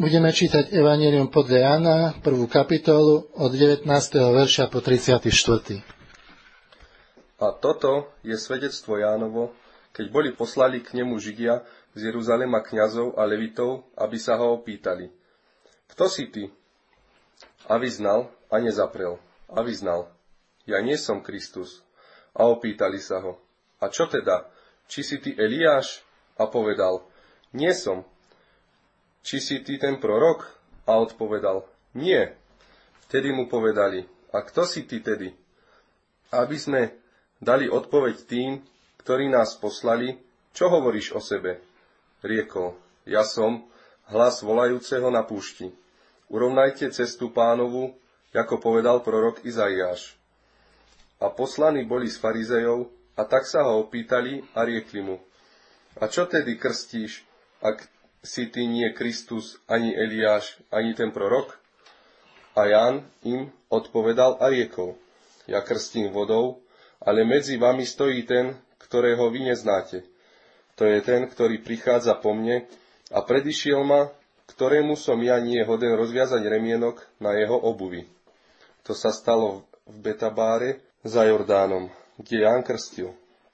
Budeme čítať Evanjelium podľa Jána, 1. kapitolu, od 19. verša po 34. A toto je svedectvo Jánovo, keď boli poslali k nemu Židia z Jeruzalema kňazov a levitov, aby sa ho opýtali. Kto si ty? A vyznal a nezaprel. A vyznal. Ja nie som Kristus. A opýtali sa ho. A čo teda? Či si ty Eliáš? A povedal. Nie som. Či si ty ten prorok? A odpovedal. Nie. Vtedy mu povedali. A kto si ty tedy? Aby sme dali odpoveď tým, ktorí nás poslali, čo hovoríš o sebe? Riekol, ja som hlas volajúceho na púšti. Urovnajte cestu Pánovu, ako povedal prorok Izaiáš. A poslaní boli z farizejov, a tak sa ho opýtali a riekli mu. A čo tedy krstíš, ak si ty nie Kristus, ani Eliáš, ani ten prorok? A Ján im odpovedal a riekol, ja krstím vodou, ale medzi vami stojí ten, ktorého vy neznáte. To je ten, ktorý prichádza po mne a predišiel ma, ktorému som ja nie hoden rozviazať remienok na jeho obuvi. To sa stalo v Betabáre za Jordánom, kde Ján krstil.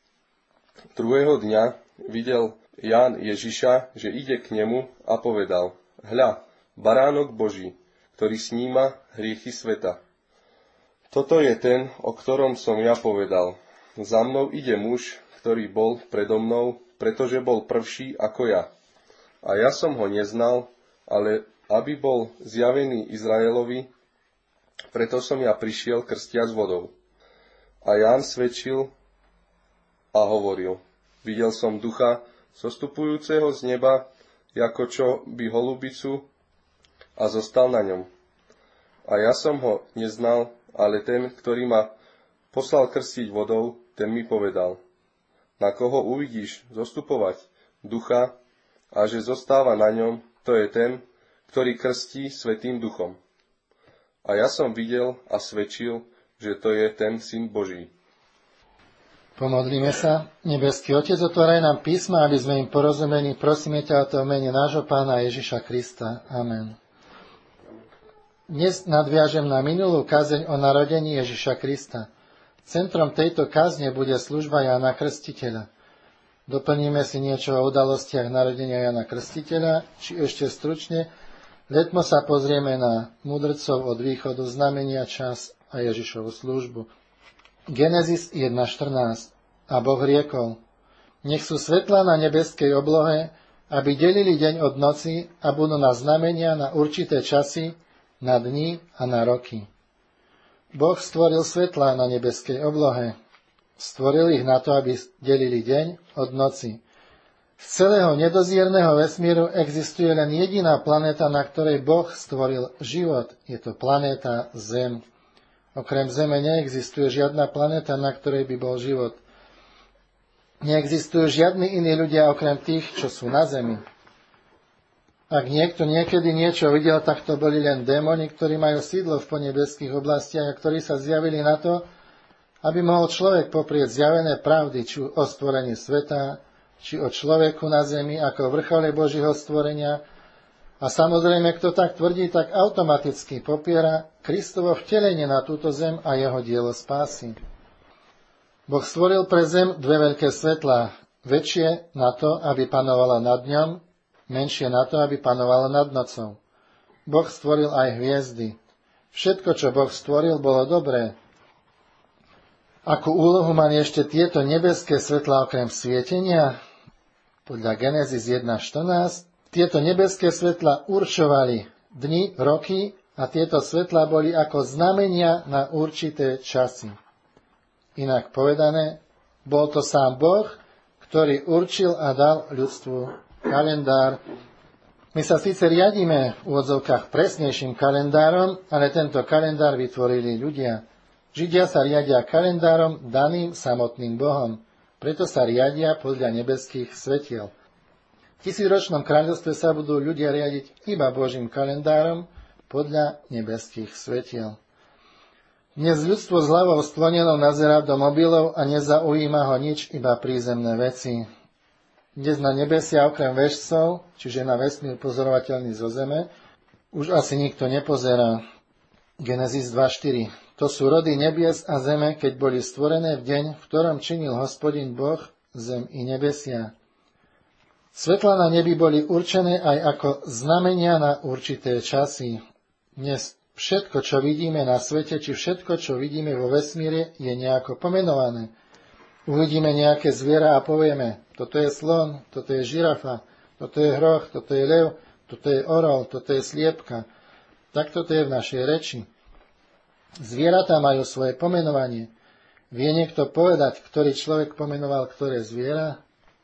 Druhého dňa videl Ján Ježiša, že ide k nemu a povedal, hľa, baránok Boží, ktorý sníma hriechy sveta. Toto je ten, o ktorom som ja povedal. Za mnou ide muž, ktorý bol predo mnou, pretože bol prvší ako ja. A ja som ho neznal, ale aby bol zjavený Izraelovi, preto som ja prišiel krstiac vodou. A Ján svedčil a hovoril, videl som ducha zostupujúceho z neba, ako čo by holubicu, a zostal na ňom. A ja som ho neznal, ale ten, ktorý ma poslal krstiť vodou, ten mi povedal, na koho uvidíš zostupovať ducha a že zostáva na ňom, to je ten, ktorý krstí Svätým Duchom. A ja som videl a svedčil, že to je ten Syn Boží. Pomodlíme sa. Nebeský Otec, otváraj nám písma, aby sme im porozumeli. Prosíme ťa o to v mene nášho Pána Ježiša Krista. Amen. Dnes nadviažem na minulú kazeň o narodení Ježiša Krista. Centrom tejto kazne bude služba Jána Krstiteľa. Doplníme si niečo o udalostiach narodenia Jána Krstiteľa, či ešte stručne, letmo sa pozrieme na mudrcov od východu, znamenia, čas a Ježišovu službu. Genesis 1.14. A Boh riekol, nech sú svetlá na nebeskej oblohe, aby delili deň od noci a budú na znamenia na určité časy, na dni a na roky. Boh stvoril svetlá na nebeskej oblohe. Stvoril ich na to, aby delili deň od noci. Z celého nedozierneho vesmíru existuje len jediná planéta, na ktorej Boh stvoril život. Je to planéta Zem. Okrem Zeme neexistuje žiadna planéta, na ktorej by bol život. Neexistujú žiadni iní ľudia okrem tých, čo sú na Zemi. Ak niekto niekedy niečo videl, tak to boli len démoni, ktorí majú sídlo v podnebeských oblastiach a ktorí sa zjavili na to, aby mohol človek poprieť zjavené pravdy, či o stvorení sveta, či o človeku na zemi, ako vrchole Božieho stvorenia. A samozrejme, kto tak tvrdí, tak automaticky popiera Kristovo vtelenie na túto zem a jeho dielo spásy. Boh stvoril pre zem dve veľké svetlá, väčšie na to, aby panovala nad ňom, menšie na to, aby panovala nad nocou. Boh stvoril aj hviezdy. Všetko, čo Boh stvoril, bolo dobré. Akú úlohu mali ešte tieto nebeské svetlá okrem svietenia? Podľa Genesis 1.14 tieto nebeské svetlá určovali dni, roky a tieto svetlá boli ako znamenia na určité časy. Inak povedané, bol to sám Boh, ktorý určil a dal ľudstvu kalendár. My sa síce riadíme v úvodzovkách presnejším kalendárom, ale tento kalendár vytvorili ľudia. Židia sa riadia kalendárom daným samotným Bohom, preto sa riadia podľa nebeských svetiel. V 1000-ročnom kráľovstve sa budú ľudia riadiť iba Božím kalendárom podľa nebeských svetiel. Dnes ľudstvo s hlavou sklonenou nazerá do mobilov a nezaujíma ho nič, iba prízemné veci. Dnes na nebesia okrem vežcov, čiže na vesmír pozorovateľný zo zeme, už asi nikto nepozerá. Genesis 2.4. To sú rody nebies a zeme, keď boli stvorené v deň, v ktorom činil Hospodin Boh zem i nebesia. Svetlá na nebi boli určené aj ako znamenia na určité časy. Dnes všetko, čo vidíme na svete, či všetko, čo vidíme vo vesmíre, je nejako pomenované. Uvidíme nejaké zviera a povieme, toto je slon, toto je žirafa, toto je hroch, toto je lev, toto je orol, toto je sliepka. Tak toto je v našej reči. Zvieratá majú svoje pomenovanie. Vie niekto povedať, ktorý človek pomenoval ktoré zviera?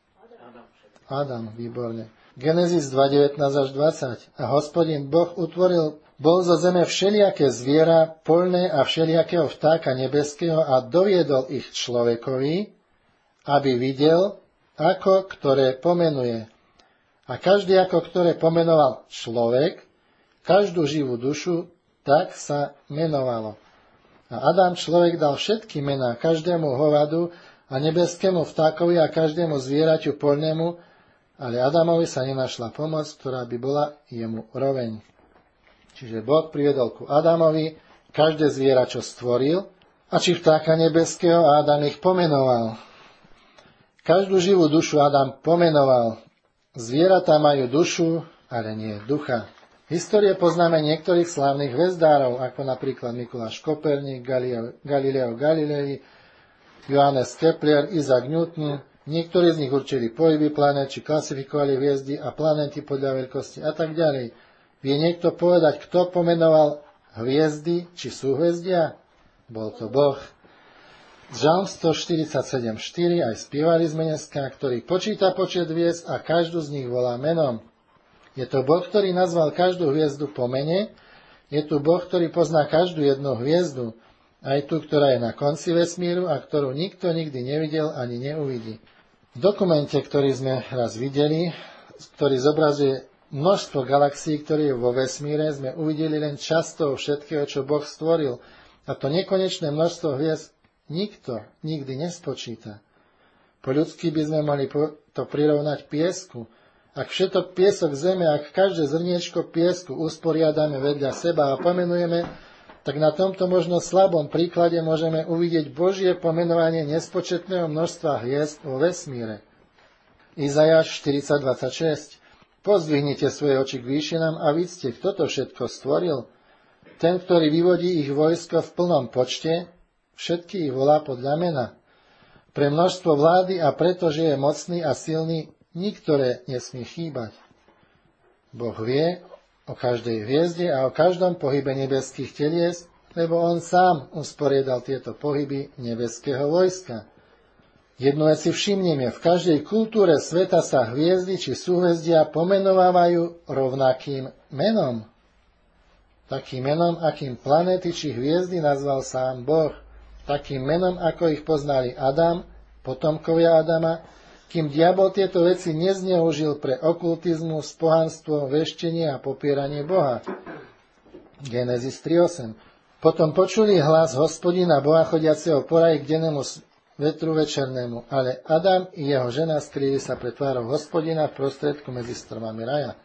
Adam, výborne. Genesis 2.19 až 20. A Hospodin Boh bol zo zeme všelijaké zviera, poľné a všelijakého vtáka nebeského a doviedol ich človekovi, aby videl, ako ktoré pomenuje. A každý, ako ktoré pomenoval človek, každú živú dušu, tak sa menovalo. A Adam človek dal všetky mená každému hovadu a nebeskému vtákovi a každému zvieraťu poľnému, ale Adamovi sa nenašla pomoc, ktorá by bola jemu roveň. Čiže Boh priviedol ku Adamovi každé zviera, čo stvoril, a či vtáka nebeského, a Adam ich pomenoval. Každú živú dušu Adam pomenoval. Zvieratá majú dušu, ale nie ducha. V histórii poznáme niektorých slávnych hvezdárov, ako napríklad Mikuláš Koperník, Galileo Galilei, Johannes Kepler, Isaac Newton. Niektorí z nich určili pohyby planét, či klasifikovali hviezdy a planéty podľa veľkosti a tak ďalej. Vie niekto povedať, kto pomenoval hviezdy či súhvezdia? Bol to Boh. Žalm 147.4 aj spievali sme dneska, ktorý počíta počet hviezd a každú z nich volá menom. Je to Boh, ktorý nazval každú hviezdu po mene. Je tu Boh, ktorý pozná každú jednu hviezdu. Aj tú, ktorá je na konci vesmíru a ktorú nikto nikdy nevidel ani neuvidí. V dokumente, ktorý sme raz videli, ktorý zobrazuje množstvo galaxií, ktoré je vo vesmíre, sme uvideli len časť toho všetkého, čo Boh stvoril. A to nekonečné množstvo hviezd nikto nikdy nespočíta. Po ľudsky by sme mali to prirovnať piesku. Ak všetok piesok zeme, ak každé zrniečko piesku usporiadame vedľa seba a pomenujeme, tak na tomto možno slabom príklade môžeme uvidieť Božie pomenovanie nespočetného množstva hviezd vo vesmíre. Izajáš 40.26. Pozdvihnite svoje oči k výšinám a vidzte, kto to všetko stvoril. Ten, ktorý vyvodí ich vojsko v plnom počte, všetky ich volá podľa mena. Pre množstvo vlády a pretože je mocný a silný, niktoré nesmie chýbať. Boh vie o každej hviezde a o každom pohybe nebeských telies, lebo on sám usporiadal tieto pohyby nebeského vojska. Jednu vec si všimneme, v každej kultúre sveta sa hviezdy či súhvezdia pomenovávajú rovnakým menom. Takým menom, akým planéty či hviezdy nazval sám Boh. Takým menom, ako ich poznali Adam, potomkovia Adama, kým diabol tieto veci nezneužil pre okultizmus, pohanstvo, veštenie a popieranie Boha. Genesis 3.8. Potom počuli hlas Hospodina Boha chodiaceho po raji k dennému vetru večernému, ale Adam i jeho žena skrýli sa pred tvárou Hospodina v prostredku medzi stromami raja.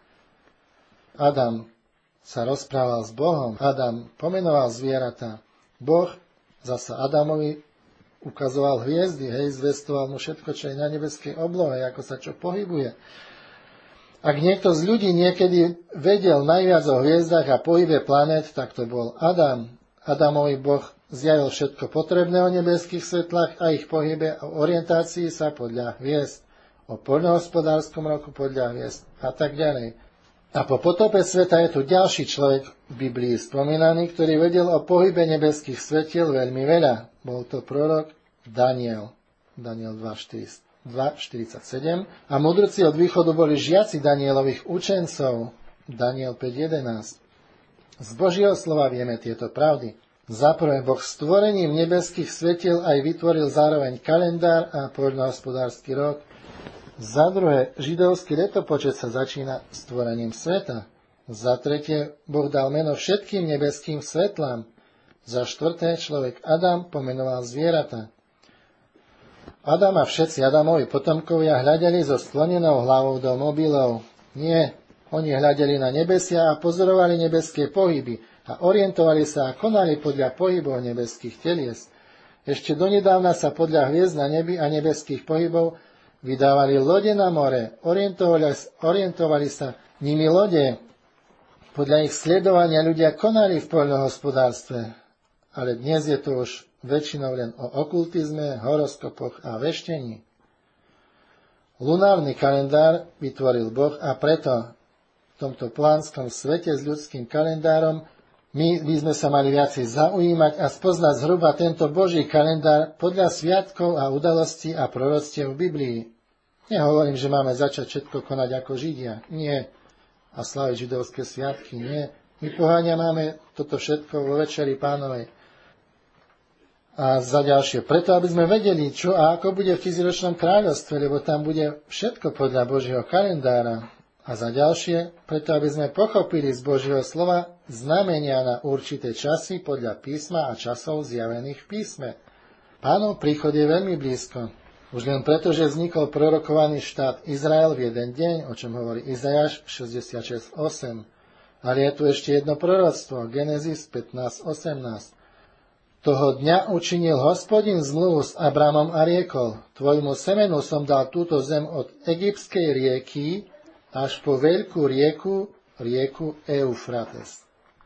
Adam sa rozprával s Bohom. Adam pomenoval zvieratá. Boh zasa Adamovi ukazoval hviezdy, zvestoval mu všetko, čo je na nebeskej oblohe, ako sa čo pohybuje. Ak niekto z ľudí niekedy vedel najviac o hviezdach a pohybe planét, tak to bol Adam. Adamovi Boh zjavil všetko potrebné o nebeských svetlách a ich pohybe, o orientácii sa podľa hviezd, o poľnohospodárskom roku podľa hviezd a tak ďalej. A po potope sveta je tu ďalší človek v Biblii spomínaný, ktorý vedel o pohybe nebeských svetiel veľmi veľa. Bol to prorok Daniel. Daniel 2.47. A mudrci od východu boli žiaci Danielových učencov. Daniel 5.11. Z Božieho slova vieme tieto pravdy. Za prvé, Boh stvorením nebeských svetiel aj vytvoril zároveň kalendár a poľnohospodársky rok. Za druhé, židovský letopočet sa začína stvorením sveta. Za tretie, Boh dal meno všetkým nebeským svetlám. Za štvrté, človek Adam pomenoval zvieratá. Adam a všetci Adamovi potomkovia hľadeli so sklonenou hlavou do mobilov. Nie, oni hľadeli na nebesia a pozorovali nebeské pohyby a orientovali sa a konali podľa pohybov nebeských telies. Ešte donedávna sa podľa hviezd na nebi a nebeských pohybov vydávali lode na more, orientovali sa nimi lode. Podľa ich sledovania ľudia konali v poľnohospodárstve, ale dnes je to už väčšinou len o okultizme, horoskopoch a veštení. Lunárny kalendár vytvoril Boh a preto v tomto plánskom svete s ľudským kalendárom my by sme sa mali viacej zaujímať a spoznať zhruba tento Boží kalendár podľa sviatkov a udalostí a proroctiev v Biblii. Nehovorím, že máme začať všetko konať ako Židia. Nie. A sláviť židovské sviatky. Nie. My poháňa máme toto všetko vo Večeri Pánovej. A za ďalšie, preto aby sme vedeli, čo a ako bude v 1000-ročnom kráľovstve, lebo tam bude všetko podľa Božieho kalendára. A za ďalšie, preto aby sme pochopili z Božieho slova znamenia na určité časy podľa písma a časov zjavených v písme. Pánov príchod je veľmi blízko. Už len preto, že vznikol prorokovaný štát Izrael v jeden deň, o čom hovorí Izajáš 66.8. Ale je tu ešte jedno proroctvo, Genesis 15.18. Toho dňa učinil Hospodin zmluvu s Abramom a riekol, tvojmu semenu som dal túto zem od egyptskej rieky až po veľkú rieku Eufrates.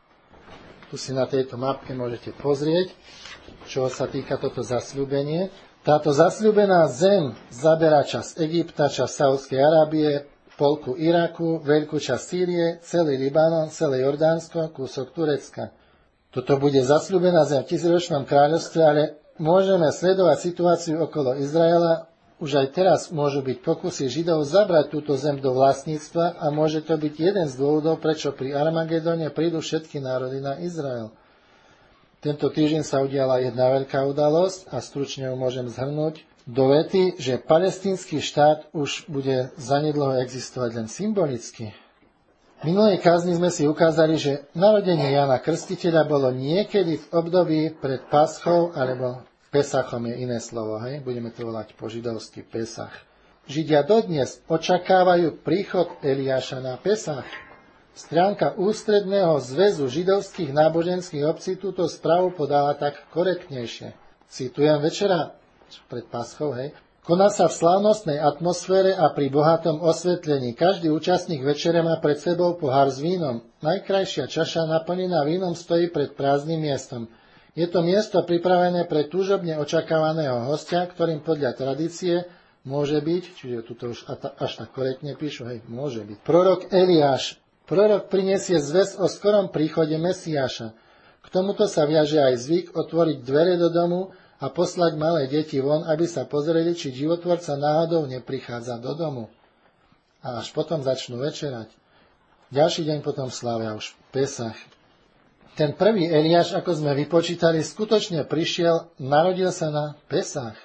Tu si na tejto mapke môžete pozrieť, čo sa týka toto zasľúbenie. Táto zasľúbená zem zaberá časť Egypta, časť Saúdskej Arábie, polku Iraku, veľkú časť Sýrie, celý Libanon, celé Jordánsko, kúsok Turecka. Toto bude zasľúbená zem v 1000-ročnom kráľovstve, ale môžeme sledovať situáciu okolo Izraela. Už aj teraz môžu byť pokusy Židov zabrať túto zem do vlastníctva a môže to byť jeden z dôvodov, prečo pri Armagedone prídu všetky národy na Izrael. Tento týždeň sa udiala jedna veľká udalosť a stručne ju môžem zhrnúť do vety, že palestínsky štát už bude zanedlho existovať len symbolicky. V minulej kázni sme si ukázali, že narodenie Jána Krstiteľa bolo niekedy v období pred Paschou, alebo Pesachom je iné slovo, hej? Budeme to volať po židovsky Pesach. Židia dodnes očakávajú príchod Eliáša na Pesach. Stránka Ústredného zväzu židovských náboženských obcí túto správu podala tak korektnejšie. Citujem večera pred Paschou, hej? Koná sa v slávnostnej atmosfére a pri bohatom osvetlení. Každý účastník večere má pred sebou pohár s vínom. Najkrajšia čaša naplnená vínom stojí pred prázdnym miestom. Je to miesto pripravené pre túžobne očakávaného hostia, ktorým podľa tradície môže byť, čiže tuto už až tak korektne píšu, hej, môže byť. Prorok Eliáš. Prorok prinesie zväz o skorom príchode Mesiáša. K tomuto sa viaže aj zvyk otvoriť dvere do domu a poslať malé deti von, aby sa pozreli, či životvorca náhodou neprichádza do domu. A až potom začnú večerať. Ďalší deň potom slávia už Pesach. Ten prvý Eliáš, ako sme vypočítali, skutočne prišiel, narodil sa na Pesach.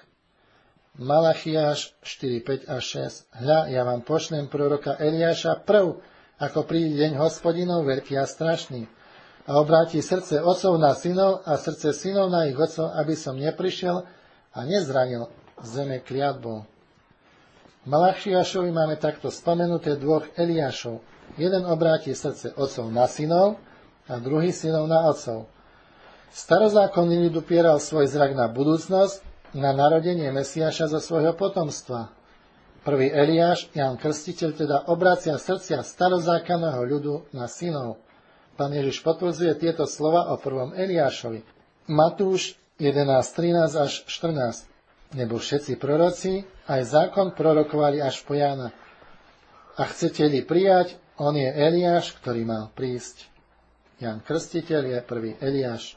Malachiáš 4, 5 a 6. Hľa, ja vám pošlem proroka Eliáša prv, ako príde deň Hospodinov veľký a strašný. A obráti srdce otcov na synov a srdce synov na ich otcov, aby som neprišiel a nezranil zeme kliatbou. V Malachiášovi máme takto spomenuté dvoch Eliášov. Jeden obráti srdce otcov na synov a druhý synov na otcov. Starozákonný ľud upieral svoj zrak na budúcnosť, na narodenie Mesiáša zo svojho potomstva. Prvý Eliáš, Ján Krstiteľ, teda obracia srdcia starozákonného ľudu na synov. Pán Ježiš potvrdzuje tieto slova o prvom Eliášovi. Matúš 11:13 až 14. Nebo všetci proroci, aj zákon prorokovali až po Jána. A chcete-li prijať, on je Eliáš, ktorý mal prísť. Ján Krstiteľ je prvý Eliáš.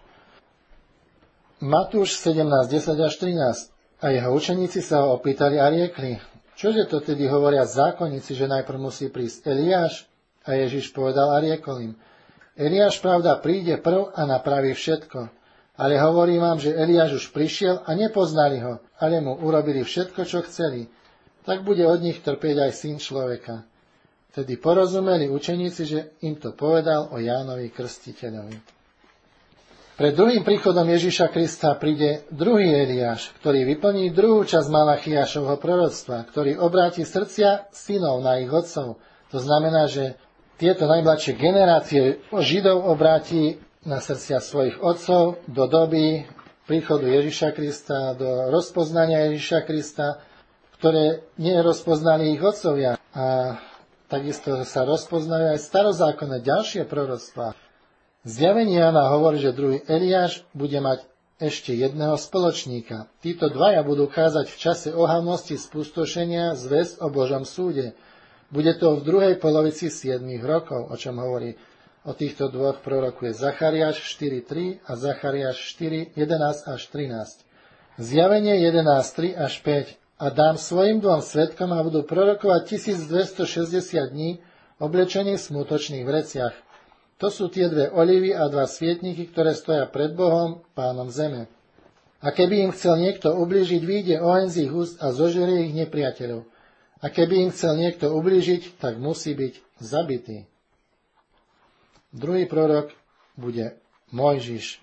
Matúš 17:10 až 13. A jeho učeníci sa ho opýtali a riekli, čože to tedy hovoria zákonníci, že najprv musí prísť Eliáš? A Ježiš povedal a riekol im, Eliáš pravda príde prv a napraví všetko. Ale hovorím vám, že Eliáš už prišiel a nepoznali ho, ale mu urobili všetko, čo chceli. Tak bude od nich trpieť aj syn človeka. Tedy porozumeli učeníci, že im to povedal o Jánovi Krstiteľovi. Pred druhým príchodom Ježiša Krista príde druhý Eliáš, ktorý vyplní druhú časť Malachiášovho proroctva, ktorý obráti srdcia synov na ich otcov. To znamená, že tieto najmladšie generácie Židov obráti na srdcia svojich otcov do doby príchodu Ježiša Krista, do rozpoznania Ježiša Krista, ktoré nerozpoznali ich otcovia. A takisto sa rozpoznajú aj starozákonné ďalšie proroctvá. Zjavenie Jana hovorí, že druhý Eliáš bude mať ešte jedného spoločníka. Títo dvaja budú kázať v čase ohavnosti spustošenia zvesť o Božom súde. Bude to v druhej polovici 7 rokov, o čom hovorí o týchto dvoch prorokuje Zachariáš 4.3 a Zachariáš 4.11 až 13. Zjavenie 11.3 až 5. A dám svojim dvom svedkom a budú prorokovať 1260 dní oblečení v smutočných vreciach. To sú tie dve olivy a dva svietniky, ktoré stoja pred Bohom, Pánom zeme. A keby im chcel niekto ublížiť, vyjde oheň z ich úst a zožerie ich nepriateľov. A keby im chcel niekto ublížiť, tak musí byť zabitý. Druhý prorok bude Mojžiš.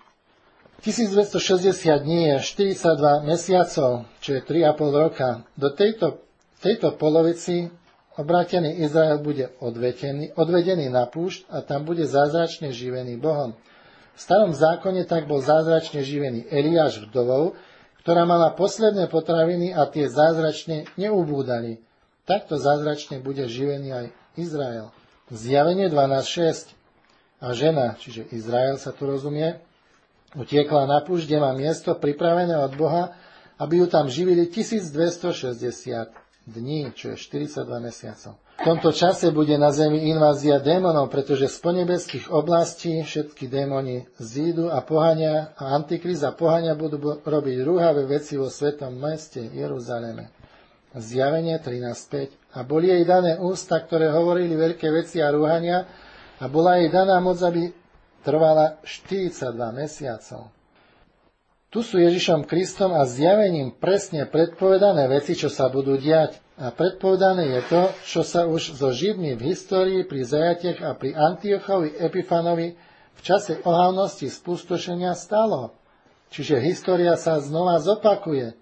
1260 dní je 42 mesiacov, čo je 3,5 roka. Do tejto polovici obrátený Izrael bude odvedený na púšť a tam bude zázračne živený Bohom. V starom zákone tak bol zázračne živený Eliáš vdovou, ktorá mala posledné potraviny a tie zázračne neubúdali. Takto zázračne bude živený aj Izrael. Zjavenie 12.6. A žena, čiže Izrael sa tu rozumie, utiekla na púšť, kde má miesto pripravené od Boha, aby ju tam živili 1260 dní, čo je 42 mesiacov. V tomto čase bude na zemi invázia démonov, pretože z ponebeských oblastí všetky démoni zídu a pohania a Antikrist a pohania budú robiť rúhavé veci vo svetom meste Jeruzaleme. Zjavenie 13.5. A boli jej dané ústa, ktoré hovorili veľké veci a rúhania a bola jej daná moc, aby trvala 42 mesiacov. Tu sú Ježišom Kristom a zjavením presne predpovedané veci, čo sa budú diať. A predpovedané je to, čo sa už so Židmi v histórii pri zajatiach a pri Antiochovi Epifanovi v čase ohavnosti spustošenia stalo. Čiže história sa znova zopakuje.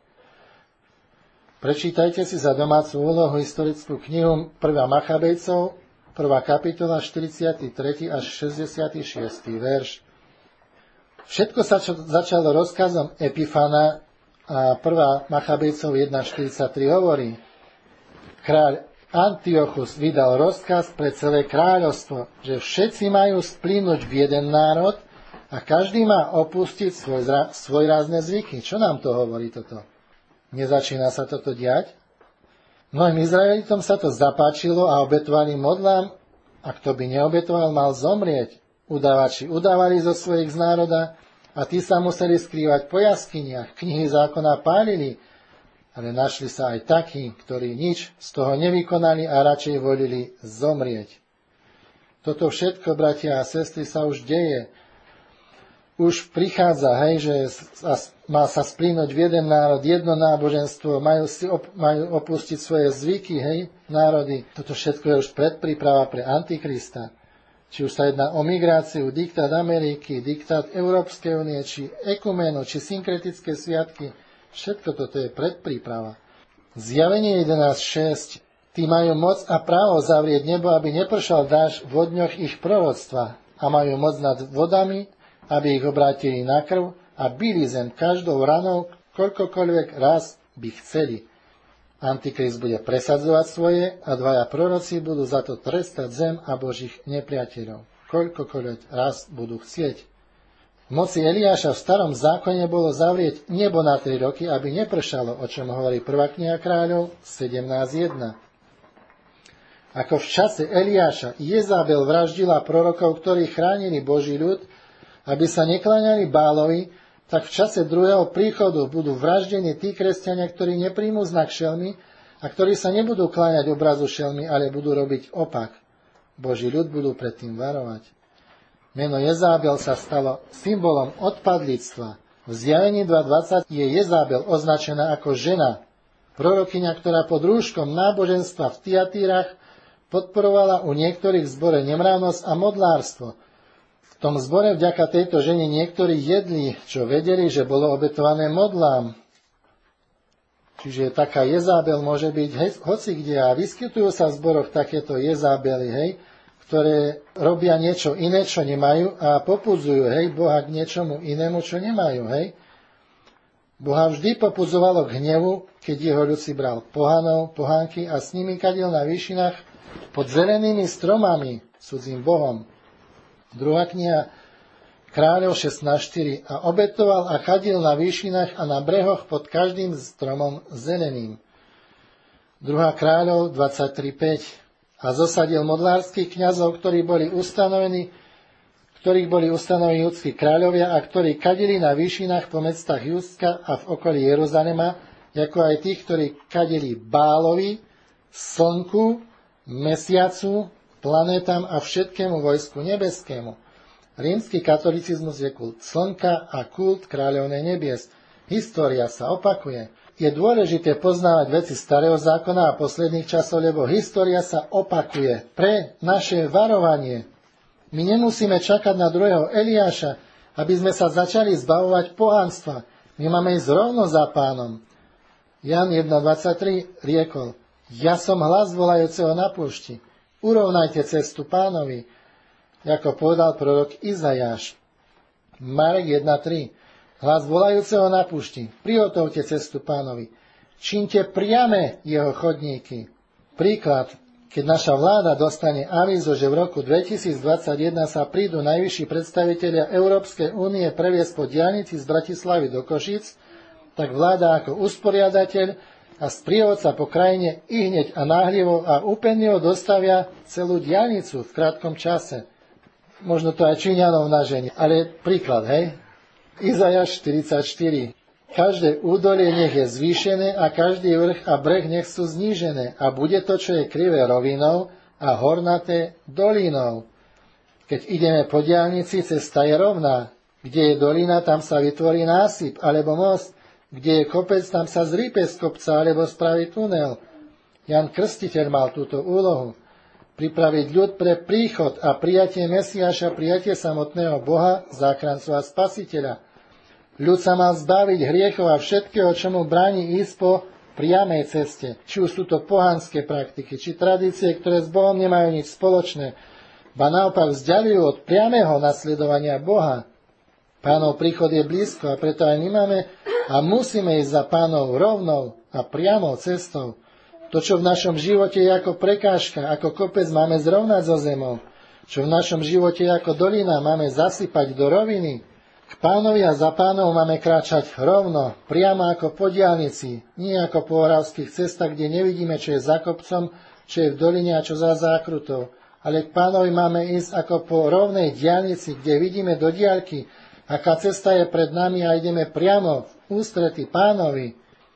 Prečítajte si za domácu úlohu historickú knihu 1. Machabejcov, 1. kapitola, 43. až 66. verš. Všetko sa začalo rozkazom Epifana a 1. Machabejcov 1.43 hovorí: Kráľ Antiochus vydal rozkaz pre celé kráľovstvo, že všetci majú splínuť v jeden národ a každý má opustiť svojrázne zvyky. Čo nám to hovorí toto? Nezačína sa toto diať? Mnohým Izraelitom sa to zapáčilo a obetovali modlám, a kto by neobetoval, mal zomrieť. Udávači udávali zo svojich z národa a tí sa museli skrývať po jaskyniach, knihy zákona pálili, ale našli sa aj takí, ktorí nič z toho nevykonali a radšej volili zomrieť. Toto všetko, bratia a sestry, sa už deje. Už prichádza, že má sa splínuť v jeden národ, jedno náboženstvo, majú opustiť svoje zvyky, národy. Toto všetko je už predpríprava pre Antikrista. Či už sa jedná o migráciu, diktát Ameriky, diktát Európskej únie, či ekumenu, či synkretické sviatky, všetko toto je predpríprava. Zjavenie 11.6. Tí majú moc a právo zavrieť nebo, aby nepršal dážď vo dňoch ich proroctva, a majú moc nad vodami, aby ich obrátili na krv a bili zem každou ranou, koľkokoľvek raz by chceli. Antikrist bude presadzovať svoje a dvaja proroci budú za to trestať zem a Božích nepriateľov, koľkokoľvek raz budú chcieť. V moci Eliáša v starom zákone bolo zavrieť nebo na 3 roky, aby nepršalo, o čom hovorí 1. kniha kráľov 17.1. Ako v čase Eliáša Jezabel vraždila prorokov, ktorí chránili Boží ľud, aby sa nekláňali Bálovi, tak v čase druhého príchodu budú vraždení tí kresťania, ktorí nepríjmú znak šelmy a ktorí sa nebudú kláňať obrazu šelmy, ale budú robiť opak. Boží ľud budú predtým varovať. Meno Jezabel sa stalo symbolom odpadlíctva. V Zjavení 2.20 je Jezabel označená ako žena, prorokyňa, ktorá pod rúškom náboženstva v Tiatírach podporovala u niektorých v zbore nemravnosť a modlárstvo. tom zbore vďaka tejto žene niektorí jedli, čo vedeli, že bolo obetované modlám. Čiže taká Jezábel môže byť hocikde a vyskytujú sa v zboroch takéto Jezábely, hej, ktoré robia niečo iné, čo nemajú a popudzujú, hej, Boha k niečomu inému, čo nemajú, hej. Boha vždy popudzovalo k hnevu, keď jeho ľud si bral pohanov, pohánky a s nimi kadil na výšinách pod zelenými stromami, cudzím Bohom. Druhá kniha Kráľov 16.4 a obetoval a kadil na výšinách a na brehoch pod každým stromom zeleným. Druhá Kráľov 23.5 a zosadil modlárskych kňazov, ktorých boli ustanovení judskí kráľovia a ktorí kadili na výšinách po mestách Judska a v okolí Jeruzalema, ako aj tých, ktorí kadili Bálovi, slnku, mesiacu, planétam a všetkému vojsku nebeskému. Rímsky katolicizmus je kult slnka a kult kráľovnej nebies. História sa opakuje. Je dôležité poznávať veci starého zákona a posledných časov, lebo história sa opakuje pre naše varovanie. My nemusíme čakať na druhého Eliáša, aby sme sa začali zbavovať pohanstva. My máme ísť rovno za Pánom. Jan 1.23 riekol, ja som hlas volajúceho na púšti. Urovnajte cestu Pánovi, ako povedal prorok Izajáš. Marek 1.3 hlas volajúceho na púšti. Prihotovte cestu Pánovi. Čínte priame jeho chodníky. Príklad, keď naša vláda dostane avízo, že v roku 2021 sa prídu najvyšší predstavitelia Európskej únie previesť po diaľnici z Bratislavy do Košíc, tak vláda ako usporiadateľ a sprievodca po krajine ihneď a náhlivo a úpenlivo dostavia celú diaľnicu v krátkom čase. Možno to aj Číňanov naženie, ale príklad, hej? Izajáš 44. Každé údolie nech je zvýšené a každý vrch a breh nech sú znížené a bude to, čo je krivé rovinou a hornaté dolinou. Keď ideme po diaľnici, cesta je rovná. Kde je dolina, tam sa vytvorí násyp alebo most. Kde je kopec, tam sa zrípe z kopca alebo spraví tunel. Jan Krstiteľ mal túto úlohu. Pripraviť ľud pre príchod a prijatie Mesiáša, prijatie samotného Boha, záchrancu a spasiteľa. Ľud sa mal zbaviť hriechov a všetkého, čo mu bráni ísť po priamej ceste. Či už sú to pohanské praktiky, či tradície, ktoré s Bohom nemajú nič spoločné, ba naopak vzdialujú od priamého nasledovania Boha. Pánov príchod je blízko a preto aj my máme a musíme ísť za Pánov rovnou a priamou cestou. To, čo v našom živote je ako prekážka, ako kopec, máme zrovnať so zemou. Čo v našom živote je ako dolina, máme zasypať do roviny. K Pánovi a za Pánov máme kráčať rovno, priamo ako po diaľnici, nie ako po oravských cestách, kde nevidíme, čo je za kopcom, čo je v doline a čo za zákrutou. Ale k Pánovi máme ísť ako po rovnej diaľnici, kde vidíme do diaľky, aká cesta je pred nami a ideme priamo v ústrety Pánovi.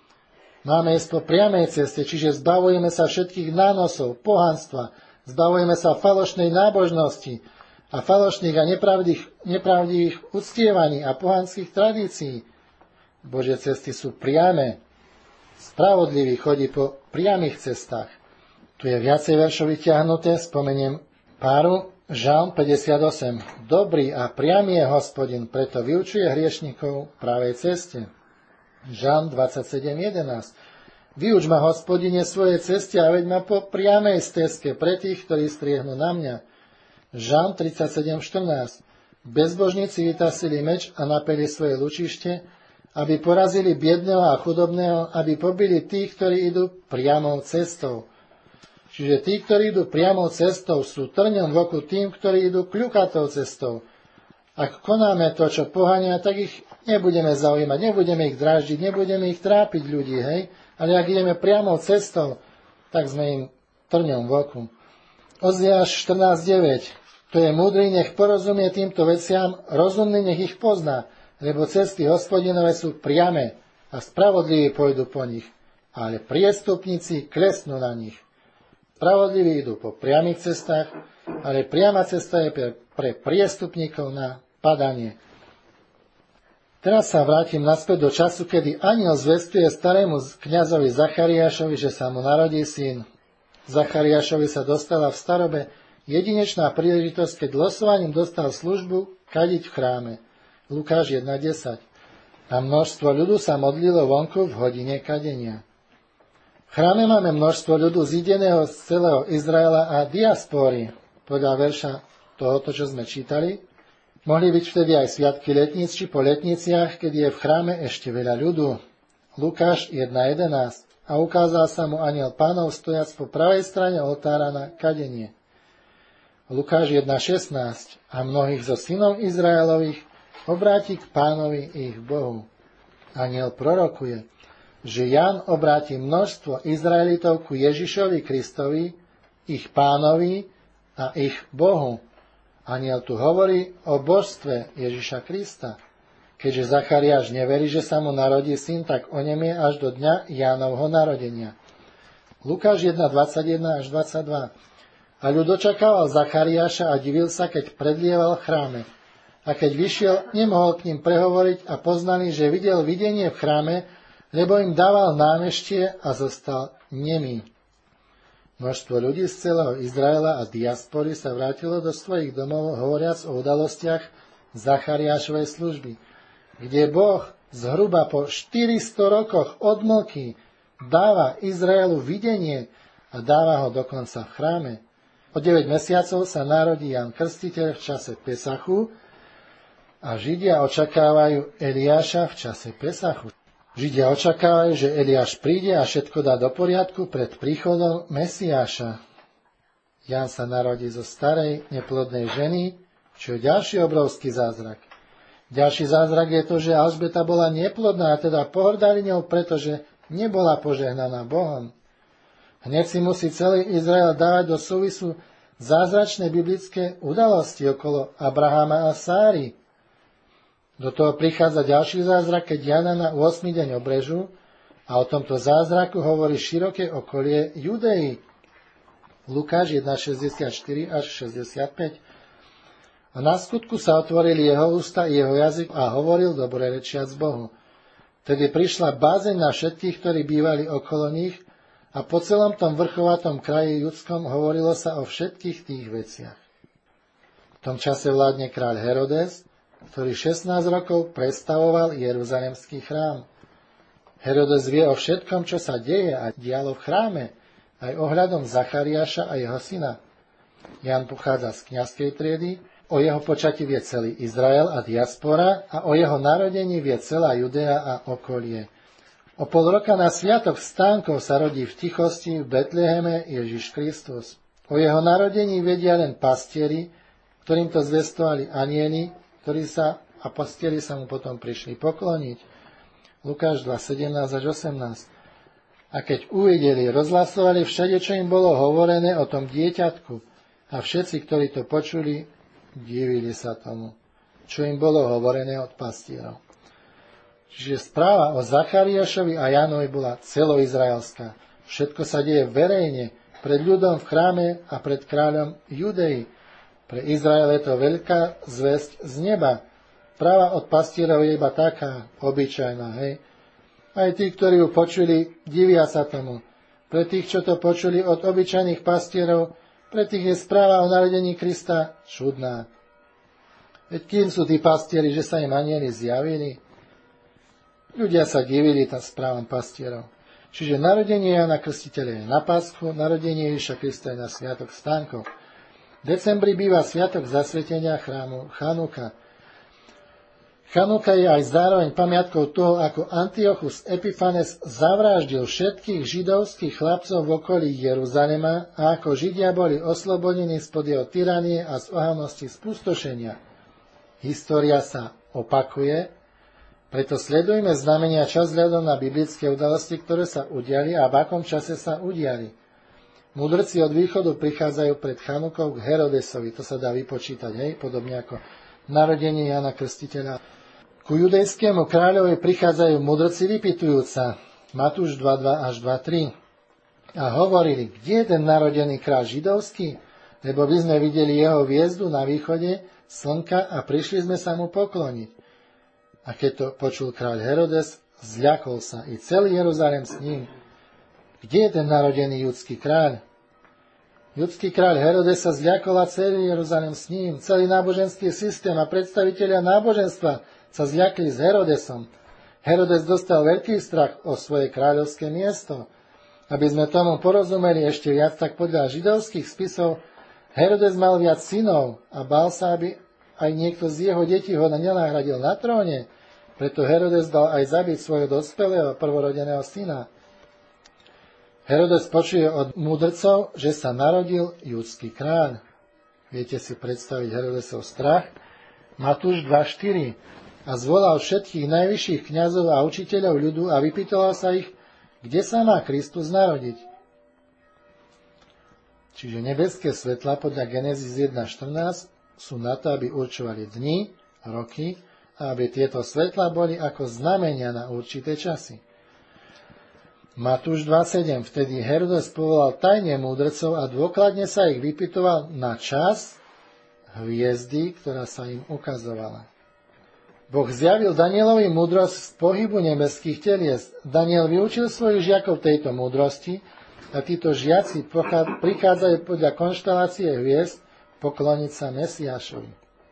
Máme ísť po priamej ceste, čiže zbavujeme sa všetkých nánosov, pohanstva, zbavujeme sa falošnej nábožnosti a falošných a nepravdivých uctievaní a pohanských tradícií. Božie cesty sú priame. Spravodlivý chodí po priamých cestách. Tu je viacej veršov vyťahnuté, spomeniem páru. Žalm 58. Dobrý a priamy je Hospodin, preto vyučuje hriešnikov pravej ceste. Žalm 27.11. Vyuč ma, Hospodine, svoje ceste a veď ma po priamej stezke pre tých, ktorí striehnú na mňa. Žalm 37.14. Bezbožníci vytasili meč a napeli svoje lučište, aby porazili biedného a chudobného, aby pobili tých, ktorí idú priamou cestou. Čiže tí, ktorí idú priamou cestou, sú trňom v oku tým, ktorí idú kľukatou cestou. Ak konáme to, čo pohania, tak ich nebudeme zaujímať, nebudeme ich dráždiť, nebudeme ich trápiť ľudí, hej? Ale ak ideme priamou cestou, tak sme im trňom v oku. Oziáš 14.9. Kto je múdry, nech porozumie týmto veciam, rozumný nech ich pozná, lebo cesty Hospodinové sú priame a spravodliví pôjdu po nich, ale priestupníci klesnú na nich. Spravodliví idú po priamých cestách, ale priama cesta je pre priestupníkov na padanie. Teraz sa vrátim naspäť do času, kedy anjel zvestuje starému kňazovi Zachariášovi, že sa mu narodí syn. Zachariášovi sa dostala v starobe jedinečná príležitosť, keď losovaním dostal službu kadiť v chráme. Lukáš 1.10. A množstvo ľudu sa modlilo vonku v hodine kadenia. V chráme máme množstvo ľudu zideného z celého Izraela a diaspóry. Podľa verša tohoto, čo sme čítali, mohli byť vtedy aj sviatky letníc či po letniciach, keď je v chráme ešte veľa ľudu. Lukáš 1.11. A ukázal sa mu anjel Pánov stojac po pravej strane oltára na kadenie. Lukáš 1.16. A mnohých zo synov Izraelových obráti k Pánovi ich Bohu. Anjel prorokuje, že Ján obráti množstvo Izraelitov ku Ježišovi Kristovi, ich Pánovi a ich Bohu. Anjel tu hovorí o božstve Ježiša Krista. Keďže Zachariáš neverí, že sa mu narodí syn, tak onemie až do dňa Jánovho narodenia. Lukáš 1.21 až 22. A ľud očakával Zachariáša a divil sa, keď predlieval v chráme. A keď vyšiel, nemohol k ním prehovoriť a poznali, že videl videnie v chráme, lebo im dával námeštie a zostal nemý. Množstvo ľudí z celého Izraela a diaspory sa vrátilo do svojich domov, hovoriac o udalostiach Zachariášovej služby, kde Boh zhruba po 400 rokoch odmlky dáva Izraelu videnie a dáva ho dokonca v chráme. O 9 mesiacov sa narodí Ján Krstiteľ v čase Pesachu a Židia očakávajú Eliáša v čase Pesachu. Židia očakávajú, že Eliáš príde a všetko dá do poriadku pred príchodom Mesiáša. Ján sa narodí zo starej, neplodnej ženy, čo je ďalší obrovský zázrak. Ďalší zázrak je to, že Alžbeta bola neplodná, a teda pohrdali ňou, pretože nebola požehnaná Bohom. Hneď si musí celý Izrael dávať do súvisu zázračné biblické udalosti okolo Abrahama a Sáry. Do toho prichádza ďalší zázrak, keď Jana na 8. deň obrežu a o tomto zázraku hovorí široké okolie Judei. Lukáš 1.64 až 65. A na skutku sa otvorili jeho ústa i jeho jazyk a hovoril dobrorečiac Bohu. Tedy prišla bázeň na všetkých, ktorí bývali okolo nich a po celom tom vrchovatom kraji judskom hovorilo sa o všetkých tých veciach. V tom čase vládne kráľ Herodes, ktorý 16 rokov prestavoval Jeruzalemský chrám. Herodes vie o všetkom, čo sa deje a dialo v chráme, aj ohľadom Zachariáša a jeho syna. Ján pochádza z kňazskej triedy, o jeho počatí vie celý Izrael a diaspora a o jeho narodení vie celá Judea a okolie. O pol roka na sviatok vstánkov sa rodí v tichosti v Betleheme Ježiš Kristus. O jeho narodení vedia len pastieri, ktorým to zvestovali anjeli, a pastieri sa mu potom prišli pokloniť. Lukáš 2.17 až 18. A keď uvideli, rozhlasovali všade, čo im bolo hovorené o tom dieťatku. A všetci, ktorí to počuli, divili sa tomu, čo im bolo hovorené od pastierov. Čiže správa o Zachariášovi a Jánovi bola celoizraelská. Všetko sa deje verejne, pred ľudom v chráme a pred kráľom Judei. Pre Izrael je to veľká zvesť z neba. Správa od pastierov je iba taká, obyčajná, hej. Aj tí, ktorí ju počuli, divia sa tomu. Pre tých, čo to počuli od obyčajných pastierov, pre tých je správa o narodení Krista čudná. Veď kým sú tí pastieri, že sa im anjeli zjavili? Ľudia sa divili tá správam pastierov. Čiže narodenie Jána Krstiteľa je na Paschu, narodenie Ježiša Krista je na sviatok stánkov. V decembri býva sviatok zasvetenia chrámu Chanuka. Chanuka je aj zároveň pamiatkou toho, ako Antiochus Epiphanes zavraždil všetkých židovských chlapcov v okolí Jeruzalema a ako Židia boli oslobodení spod jeho tyranie a z ohavnosti spustošenia. História sa opakuje, preto sledujme znamenia čas vzhľadom na biblické udalosti, ktoré sa udiali a v akom čase sa udiali. Mudrci od východu prichádzajú pred Chanukou k Herodesovi, to sa dá vypočítať, hej, podobne ako narodenie Jána Krstiteľa. Ku judejskému kráľovi prichádzajú mudrci vypytujúca, Matúš 2.2 až 2.3. A hovorili, kde je ten narodený kráľ židovský? Lebo by sme videli jeho hviezdu na východe slnka a prišli sme sa mu pokloniť. A keď to počul kráľ Herodes, zľakol sa i celý Jeruzalem s ním. Kde je ten narodený judský kráľ? Judský kráľ Herodes sa zľakol a celý Jeruzalém s ním. Celý náboženský systém a predstavitelia náboženstva sa zľakli s Herodesom. Herodes dostal veľký strach o svoje kráľovské miesto. Aby sme tomu porozumeli ešte viac, tak podľa židovských spisov Herodes mal viac synov a bál sa, aby aj niekto z jeho detí ho nenahradil na tróne. Preto Herodes dal aj zabiť svojho dospelého prvorodeného syna. Herodes počuje od múdrcov, že sa narodil judský kráľ. Viete si predstaviť Herodesov strach? Matúš 2.4. A zvolal všetkých najvyšších kňazov a učiteľov ľudu a vypýtoval sa ich, kde sa má Kristus narodiť. Čiže nebeské svetlá podľa Genesis 1.14 sú na to, aby určovali dni, roky a aby tieto svetlá boli ako znamenia na určité časy. Matúš 2.7. Vtedy Herodes povolal tajne múdrcov a dôkladne sa ich vypytoval na čas hviezdy, ktorá sa im ukazovala. Boh zjavil Danielovi múdrosť z pohybu nebeských telies. Daniel vyučil svojich žiakov tejto múdrosti a títo žiaci prichádzajú podľa konštelácie hviezd pokloniť sa Mesiášovi.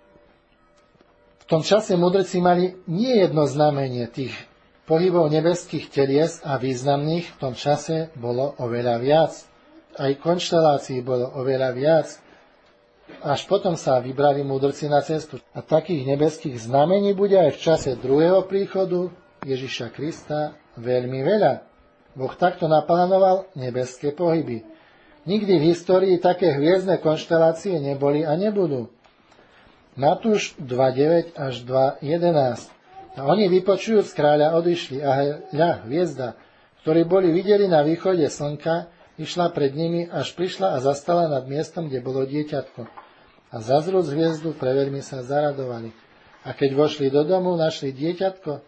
V tom čase múdrci mali nie jedno znamenie tých pohybov nebeských telies a významných, v tom čase bolo oveľa viac. Aj konštelácií bolo oveľa viac. Až potom sa vybrali múdrci na cestu. A takých nebeských znamení bude aj v čase druhého príchodu Ježiša Krista veľmi veľa. Boh takto naplánoval nebeské pohyby. Nikdy v histórii také hviezdne konštelácie neboli a nebudú. Matúš 2.9 až 2.11. A oni vypočujúc kráľa odišli a hľa, hviezda, ktorí boli videli na východe slnka, išla pred nimi, až prišla a zastala nad miestom, kde bolo dieťatko. A zazrúc hviezdu, preveľmi sa zaradovali. A keď vošli do domu, našli dieťatko.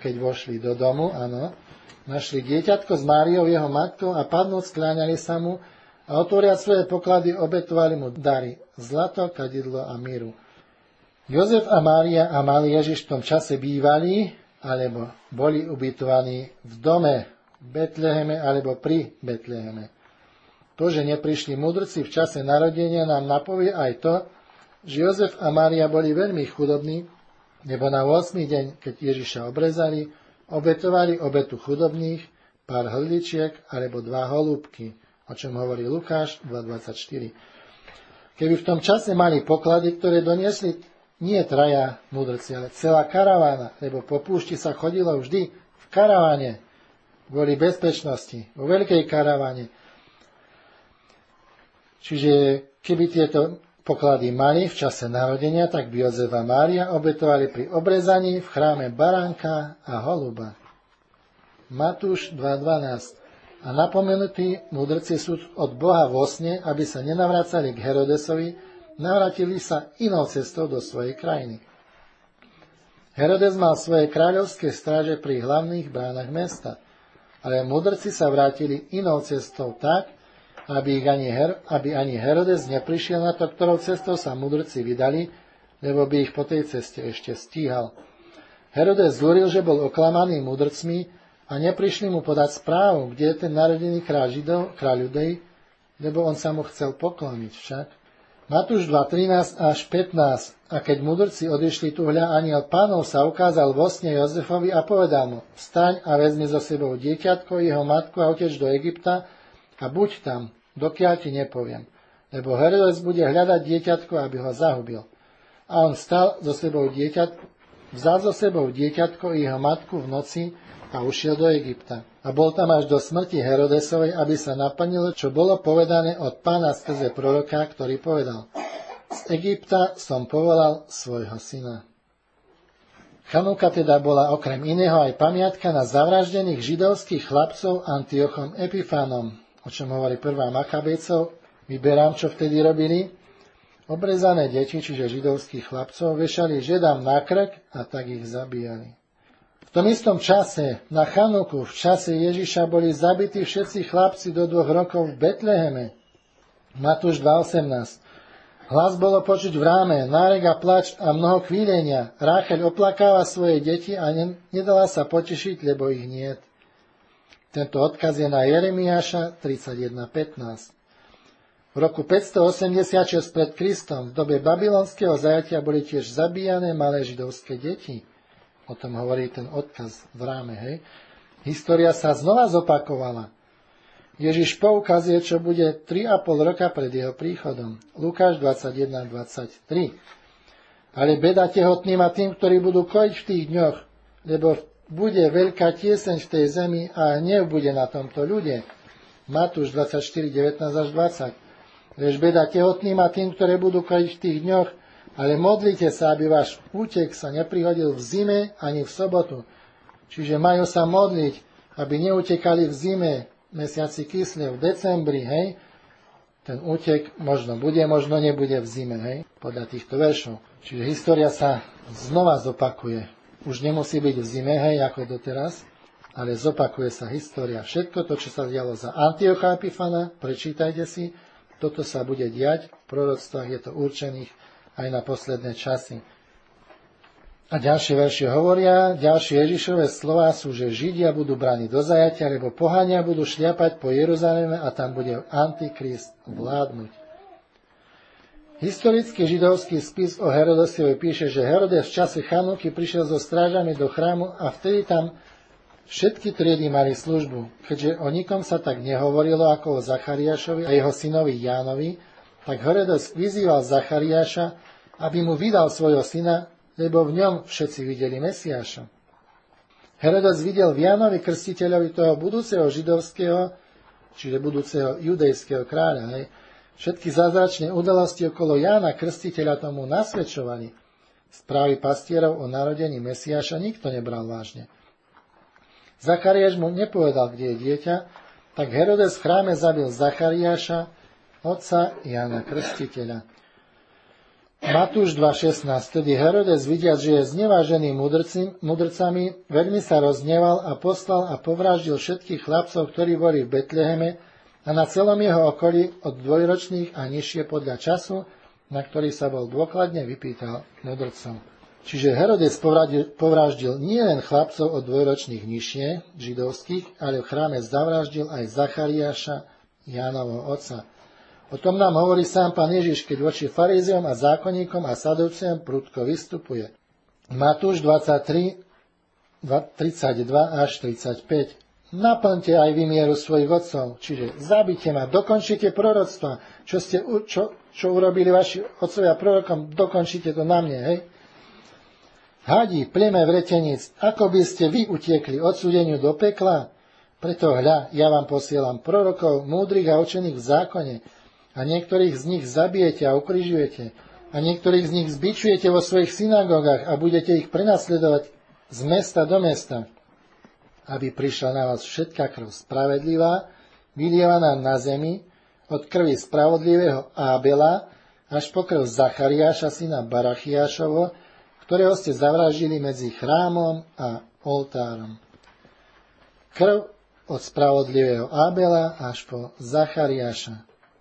Našli dieťatko s Máriou, jeho matkou, a padnúc skláňali sa mu a otvoriac svoje poklady obetovali mu dary, zlato, kadidlo a míru. Jozef a Mária a malý Ježiš v tom čase bývali, alebo boli ubytovaní v dome, v Betleheme alebo pri Betleheme. To, že neprišli múdrci v čase narodenia, nám napovie aj to, že Jozef a Mária boli veľmi chudobní, lebo na 8. deň, keď Ježiša obrezali, obetovali obetu chudobných, pár hrdličiek alebo 2 holúbky, o čom hovorí Lukáš 2.24. Keby v tom čase mali poklady, ktoré doniesli nie traja múdrci, ale celá karavána, lebo po púšti sa chodilo vždy v karaváne, kvôli bezpečnosti, vo veľkej karaváne. Čiže keby tieto poklady mali v čase narodenia, tak by Jozef a Mária obetovali pri obrezaní v chráme baránka a holuba. Matúš 2.12. A napomenutí múdrci sú od Boha vo sne, aby sa nenavracali k Herodesovi, navrátili sa inou cestou do svojej krajiny. Herodes mal svoje kráľovské stráže pri hlavných bránach mesta, ale múdrci sa vrátili inou cestou tak, aby ani Herodes neprišiel na to, ktorou cestou sa mudrci vydali, lebo by ich po tej ceste ešte stíhal. Herodes zúril, že bol oklamaný mudrcmi a neprišli mu podať správu, kde je ten narodený kráľ Judej, lebo on sa mu chcel pokloniť však. Matúš 2.13 až 15. A keď mudrci odišli, tu hľa anjel Pánov sa ukázal vo sne Jozefovi a povedal mu: Vstaň a vezmi so sebou dieťatko, jeho matku a uteč do Egypta a buď tam, dokiaľ ti nepoviem. Lebo Herodes bude hľadať dieťatko, aby ho zahubil. A on vzal so sebou dieťatko i jeho matku v noci a ušiel do Egypta. A bol tam až do smrti Herodesovej, aby sa naplnilo, čo bolo povedané od Pána skrze proroka, ktorý povedal: Z Egypta som povolal svojho syna. Chanuka teda bola okrem iného aj pamiatka na zavraždených židovských chlapcov Antiochom Epifánom, o čom hovorí 1. Makabejcov. Vyberám, čo vtedy robili. Obrezané deti, čiže židovských chlapcov, vešali Židám na krk a tak ich zabíjali. V tom istom čase, na Chanuku, v čase Ježiša, boli zabití všetci chlapci do 2 rokov v Betleheme. Matúš 2.18. Hlas bolo počuť v ráme, nárek a plač a mnoho chvílenia. Rácheľ oplakáva svoje deti a nedala sa potešiť, lebo ich niet. Tento odkaz je na Jeremiáša 31.15. V roku 586 pred Kristom v dobe babylonského zajatia boli tiež zabíjané malé židovské deti. O tom hovorí ten odkaz v ráme, hej. História sa znova zopakovala. Ježiš poukazuje, čo bude 3,5 roka pred jeho príchodom. Lukáš 21:23. Ale beda tehotným a tým, ktorí budú kojiť v tých dňoch, lebo bude veľká tieseň v tej zemi a hnev bude na tomto ľude. Matúš 24:19-20. Lež beda tehotným a tým, ktoré budú kojiť v tých dňoch, ale modlite sa, aby váš útek sa neprihodil v zime ani v sobotu. Čiže majú sa modliť, aby neutekali v zime, mesiaci kysle, v decembri, hej. Ten útek možno bude, možno nebude v zime, hej, podľa týchto veršov. Čiže história sa znova zopakuje. Už nemusí byť v zime, hej, ako doteraz, ale zopakuje sa história. Všetko to, čo sa dialo za Antiocha Epifana, prečítajte si, toto sa bude diať, v proroctvách je to určených aj na posledné časy. A ďalšie verše hovoria, ďalšie Ježišové slová sú, že Židia budú brániť do zajatia, lebo pohania budú šliapať po Jeruzaleme a tam bude Antikrist vládnuť. Historický židovský spis o Herodesovi píše, že Herodes v čase Chanuky prišiel so strážami do chrámu a vtedy tam všetky triedy mali službu. Keďže o nikom sa tak nehovorilo ako o Zachariášovi a jeho synovi Jánovi, tak Herodes vyzýval Zachariáša, aby mu vydal svojho syna, lebo v ňom všetci videli Mesiáša. Herodes videl v Jánovi Krstiteľovi toho budúceho židovského, čiže budúceho judejského kráľa. Hej. Všetky zázračné udalosti okolo Jána Krstiteľa tomu nasvedčovali. Správy pastierov o narodení Mesiáša nikto nebral vážne. Zachariáš mu nepovedal, kde je dieťa, tak Herodes v chráme zabil Zachariáša, otca Jána Krstiteľa. Matúš 2.16. Vtedy Herodes, vidiac, že je znevážený mudrcami, veľmi sa rozneval a poslal a povraždil všetkých chlapcov, ktorí boli v Betleheme a na celom jeho okolí od 2-ročných a nižšie podľa času, na ktorý sa bol dôkladne vypýtal mudrcov. Čiže Herodes povraždil nie len chlapcov od 2-ročných nižšie, židovských, ale v chráme zavraždil aj Zachariáša, Jánovho otca. O tom nám hovorí sám Pán Ježiš, keď voči farizejom a zákonníkom a saduceom prudko vystupuje. Matúš 23, 32 až 35. Naplňte aj vy mieru svojich otcov, čiže zabite ma, dokončite proroctva, čo urobili vaši otcovia prorokom, dokončite to na mne, hej. Hadi, pleme vreteníc, ako by ste vy utiekli odsúdeniu do pekla? Preto hľa, ja vám posielam prorokov, múdrych a učených v zákone, a niektorých z nich zabijete a ukrižujete, a niektorých z nich zbičujete vo svojich synagógach a budete ich prenasledovať z mesta do mesta, aby prišla na vás všetká krv spravedlivá, vylievaná na zemi, od krvi spravodlivého Ábela až po krv Zachariáša, syna Barachiášovo, ktorého ste zavraždili medzi chrámom a oltárom. Krv od spravodlivého Ábela až po Zachariáša.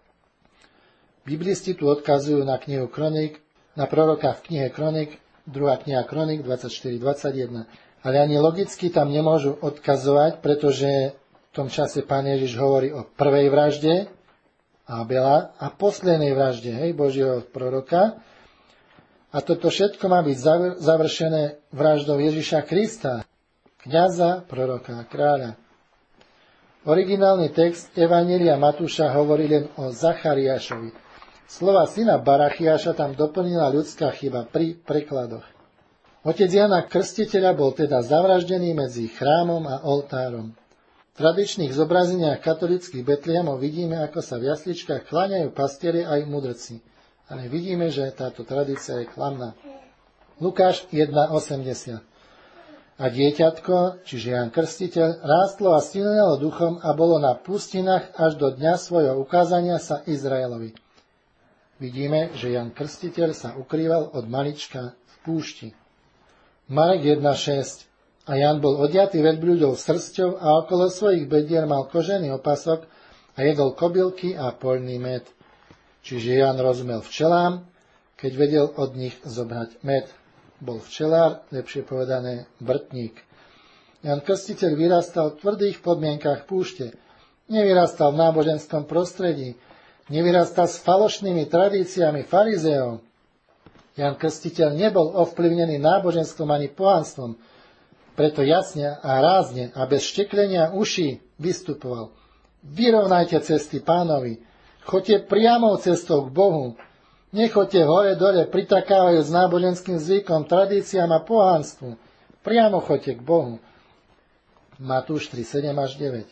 Biblisti tu odkazujú na knihu Kronik, na proroka v knihe Kronik, 2. kniha Kronik 24-21. Ale ani logicky tam nemôžu odkazovať, pretože v tom čase Pán Ježiš hovorí o prvej vražde Ábela a poslednej vražde, Božieho proroka. A toto všetko má byť završené vraždou Ježiša Krista, kňaza, proroka, kráľa. Originálny text Evanjelia Matúša hovorí len o Zachariášovi. Slova syna Barachiáša tam doplnila ľudská chyba pri prekladoch. Otec Jana Krstiteľa bol teda zavraždený medzi chrámom a oltárom. V tradičných zobrazeniach katolických Betlehemov vidíme, ako sa v jasličkách kláňajú pastieri aj mudrci. Ale vidíme, že táto tradícia je klamná. Lukáš 1.80. A dieťatko, čiže Ján Krstiteľ, rástlo a silnelo duchom a bolo na pustinách až do dňa svojho ukázania sa Izraelovi. Vidíme, že Ján Krstiteľ sa ukrýval od malička v púšti. Marek 1.6. A Ján bol odiatý veľbľuďou srsťou a okolo svojich bedier mal kožený opasok a jedol kobylky a poľný med. Čiže Ján rozumel včelám, keď vedel od nich zobrať med. Bol včelár, lepšie povedané vrtník. Ján Krstiteľ vyrastal v tvrdých podmienkach púšte. Nevyrastal v náboženskom prostredí. nevyrastal s falošnými tradíciami farizeov. Ján Krstiteľ nebol ovplyvnený náboženstvom ani pohanstvom, preto jasne a rázne a bez šteklenia uší vystupoval. Vyrovnajte cesty Pánovi, choďte priamou cestou k Bohu, nechoďte hore-dole pritakávajú s náboženským zvykom, tradíciám a pohanstvu. Priamo choďte k Bohu. Matúš 3, 7 až 9.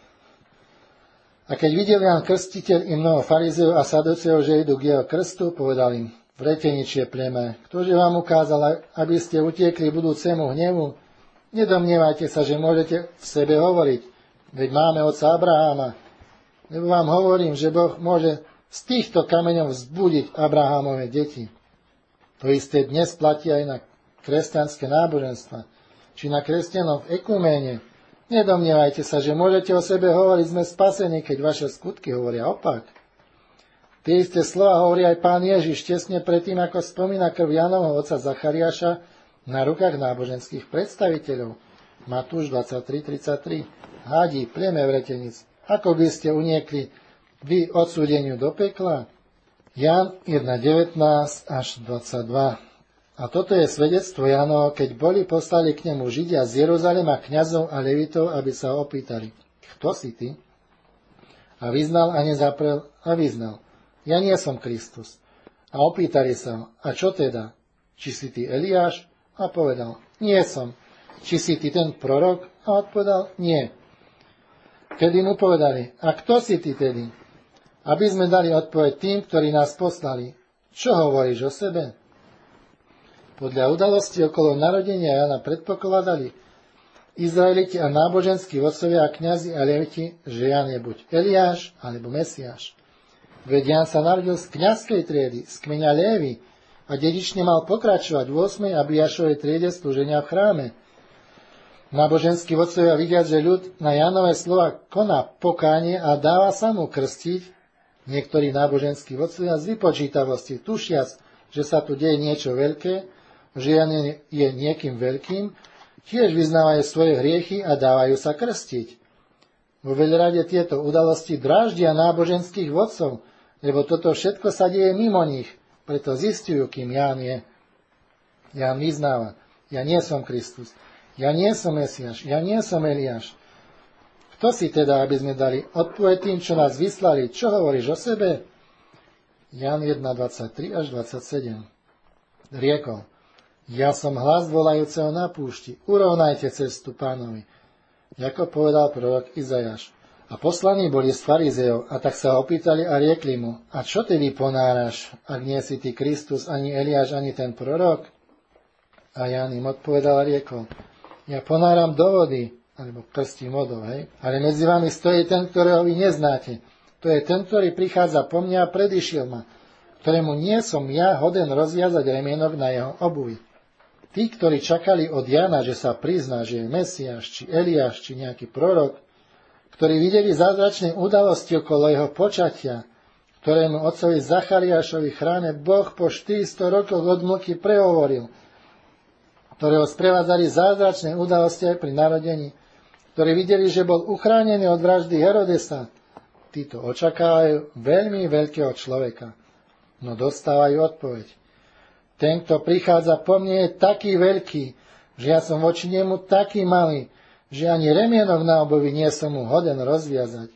A keď videl Ján Krstiteľ i mnoho farizeov a saduceov, že idú k jeho krstu, povedal im: Vreteničie pleme, ktože vám ukázal, aby ste utiekli budúcemu hnevu? Nedomnievajte sa, že môžete v sebe hovoriť, veď máme otca Abraháma. Lebo vám hovorím, že Boh môže z týchto kameňov vzbudiť Abrahámove deti. To isté dnes platí aj na kresťanské náboženstva, či na kresťanov v ekuméne. Nedomnievajte sa, že môžete o sebe hovoriť, sme spasení, keď vaše skutky hovoria opak. Tie isté slova hovorí aj Pán Ježiš tesne predtým, ako spomína krv Jánovho otca Zachariáša na rukách náboženských predstaviteľov. Matúš 23:33. Hádí, pleme vretenic, ako by ste uniekli vy odsúdeniu do pekla? Ján 1:19 až 22. A toto je svedectvo Jánovo, keď boli poslali k nemu Židia z Jeruzalema, kňazov a levitov, aby sa opýtali: Kto si ty? A vyznal a nezaprel a vyznal: Ja nie som Kristus. A opýtali sa ho: A čo teda? Či si ty Eliáš? A povedal: Nie som. Či si ty ten prorok? A odpovedal: Nie. Kedy mu povedali: A kto si ty tedy? Aby sme dali odpoveď tým, ktorí nás poslali: Čo hovoríš o sebe? Podľa udalosti okolo narodenia Jana predpokladali Izraeliti a náboženskí vodcovia a kňazi a leviti, že Jan je buď Eliáš alebo Mesiáš. Veď Jan sa narodil z kňazskej triedy, z kmeňa Lévy, a dedične mal pokračovať v 8. Abiášovej triede slúženia v chráme. Náboženskí vodcovia vidia, že ľud na Jánové slova koná pokánie a dáva sa mu krstiť. Niektorí náboženskí vodcovia z vypočítavosti, tušiac, že sa tu deje niečo veľké, že Jan je niekým veľkým, tiež vyznávajú svoje hriechy a dávajú sa krstiť. Vo veľrade tieto udalosti dráždia náboženských vodcov, lebo toto všetko sa deje mimo nich, preto zistujú, kým Ján je. Ján vyznáva: Ja nie som Kristus, ja nie som Mesiáš, ja nie som Eliáš. Kto si teda, aby sme dali odpoveď tým, čo nás vyslali? Čo hovoríš o sebe? Ján 1:23 až 27. Riekol: Ja som hlas volajúceho na púšti, urovnajte cestu Pánovi, ako povedal prorok Izajáš. A poslaní boli z farizejov, a tak sa opýtali a riekli mu: A čo ty vyponáraš, ak nie si ty Kristus, ani Eliáš, ani ten prorok? A Ján im odpovedal a riekol: Ja ponáram do vody, alebo krstím vodou, hej? Ale medzi vami stojí ten, ktorého vy neznáte. To je ten, ktorý prichádza po mne a predišiel ma, ktorému nie som ja hoden rozviazať remienok na jeho obuvi. Tí, ktorí čakali od Jana, že sa prizná, že je Mesiáš, či Eliáš, či nejaký prorok, ktorí videli zázračné udalosti okolo jeho počatia, ktorému otcovi Zachariášovi chráne Boh po 400 rokoch od mlky prehovoril, ktorého sprevádzali zázračné udalosti aj pri narodení, ktorí videli, že bol uchránený od vraždy Herodesa, títo očakávajú veľmi veľkého človeka, no dostávajú odpoveď: Ten, kto prichádza po mne, je taký veľký, že ja som voči nemu taký malý, že ani remienok na obuvi nie som mu hoden rozviazať.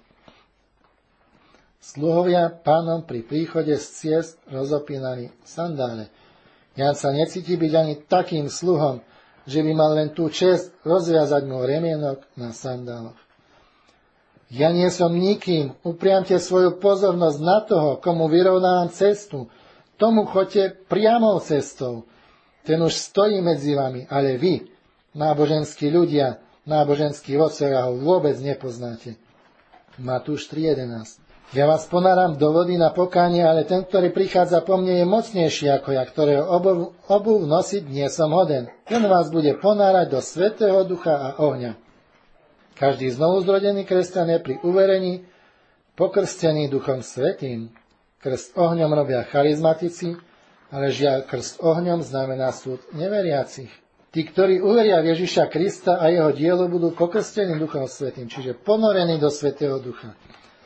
Sluhovia Pánom pri príchode z ciest rozopínali sandále. Ján sa necíti byť ani takým sluhom, že by mal len tú čest rozviazať mu remienok na sandáloch. Ja nie som nikým, upriamte svoju pozornosť na toho, komu vyrovnávam cestu. Tomu choďte priamou cestou. Ten už stojí medzi vami, ale vy, náboženskí ľudia, náboženskí vodcovia, ho vôbec nepoznáte. Matúš 3:11. Ja vás ponáram do vody na pokánie, ale ten, ktorý prichádza po mne, je mocnejší ako ja, ktorého obuv nosiť nie som hoden. Ten vás bude ponárať do Svätého Ducha a ohňa. Každý znovuzrodený kresťan je pri uverení pokrstený Duchom Svätým. Krst ohňom robia charizmatici, ale žiaľ, krst ohňom znamená súd neveriacich. Tí, ktorí uveria v Ježiša Krista a jeho dielo, budú pokrstení Duchom Svätým, čiže ponorení do Svätého Ducha.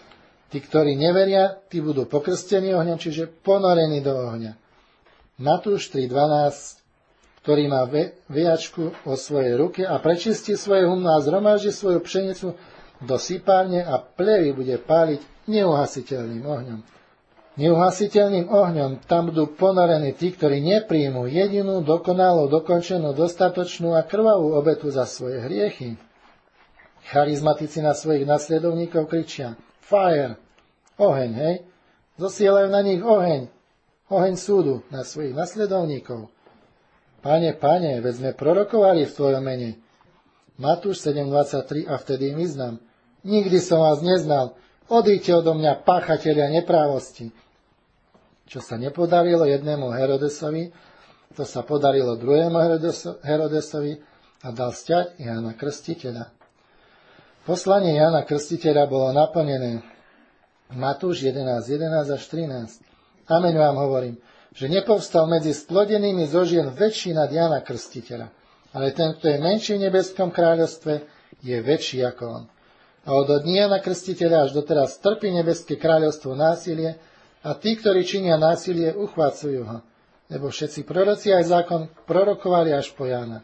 Tí, ktorí neveria, tí budú pokrstení ohňom, čiže ponorení do ohňa. Matúš 3.12, ktorý má vejačku vo svojej ruke a prečistí svoje humno a zhromaždí svoju pšenicu do sypárne a plevy bude páliť neuhasiteľným ohňom. Neuhasiteľným ohňom tam budú ponorení tí, ktorí nepríjmú jedinú, dokonalú, dokončenú, dostatočnú a krvavú obetu za svoje hriechy. Charizmatici na svojich nasledovníkov kričia fire, oheň, hej? Zosielajú na nich oheň súdu na svojich nasledovníkov. Pane, veď sme prorokovali v tvojom mene. Matúš 7.23 a vtedy im vyznám. Nikdy som vás neznal, odíďte odo mňa, páchatelia neprávosti. Čo sa nepodarilo jednému Herodesovi, to sa podarilo druhému Herodesovi a dal sťať Jána Krstiteľa. Poslanie Jána Krstiteľa bolo naplnené. Matúš 11 až 13. Amen vám hovorím, že nepovstal medzi splodenými zo žien väčší nad Jána Krstiteľa, ale ten, kto je menší v nebeskom kráľovstve, je väčší ako on. A od dní Jána Krstiteľa až doteraz trpí nebeské kráľovstvo násilie a tí, ktorí činia násilie, uchvácujú ho, lebo všetci proroci aj zákon prorokovali až po Jána.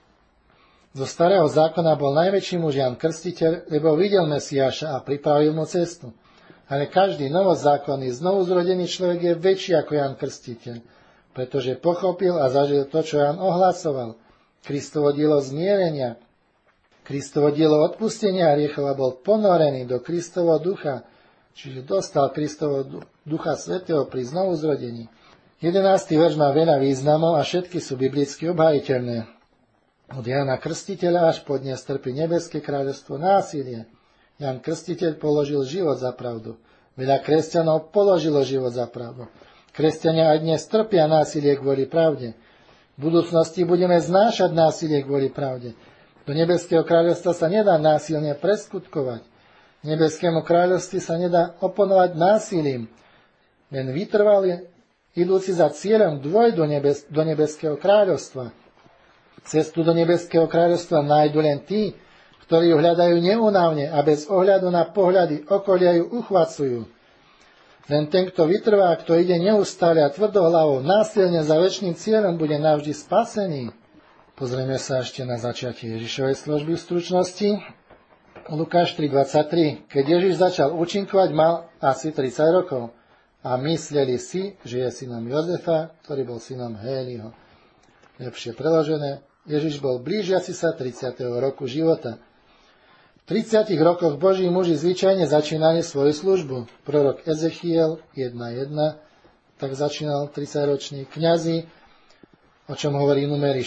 Zo starého zákona bol najväčší muž Ján Krstiteľ, lebo videl Mesiáša a pripravil mu cestu. Ale každý novozákonný, znovuzrodený človek je väčší ako Ján Krstiteľ, pretože pochopil a zažil to, čo Ján ohlasoval. Kristovo dielo zmierenia, Kristovo dielo odpustenia hriechov a bol ponorený do Kristovo ducha, čiže dostal Kristovo ducha svätého pri znovuzrodení. 11. verš má veľa významov a všetky sú biblicky obhajiteľné. Od Jána Krstiteľa až po dnes trpí nebeské kráľovstvo násilie. Ján Krstiteľ položil život za pravdu. Veľa kresťanov položilo život za pravdu. Kresťania aj dnes trpia násilie kvôli pravde. V budúcnosti budeme znášať násilie kvôli pravde. Do nebeského kráľovstva sa nedá násilne preskutkovať. Nebeskému kráľovstvu sa nedá oponovať násilím. Len vytrvalí, idúci za cieľom dôjdu do nebeského kráľovstva. Cestu do nebeského kráľovstva nájdu len tí, ktorí ju hľadajú neúnavne a bez ohľadu na pohľady okolia ju uchvacujú. Len ten, kto vytrvá, kto ide neustále a tvrdohlavou, násilne za večným cieľom, bude navždy spasený. Pozrieme sa ešte na začiatie Ježišovej služby v stručnosti. Lukáš 3.23. Keď Ježiš začal účinkovať, mal asi 30 rokov a mysleli si, že je synom Jozefa, ktorý bol synom Héliho. Lepšie preložené, Ježiš bol blížiaci sa 30. roku života. V 30 rokoch Boží muži zvyčajne začínali svoju službu. Prorok Ezechiel 1.1, tak začínal 30-ročný, kňazi, o čom hovorí Númery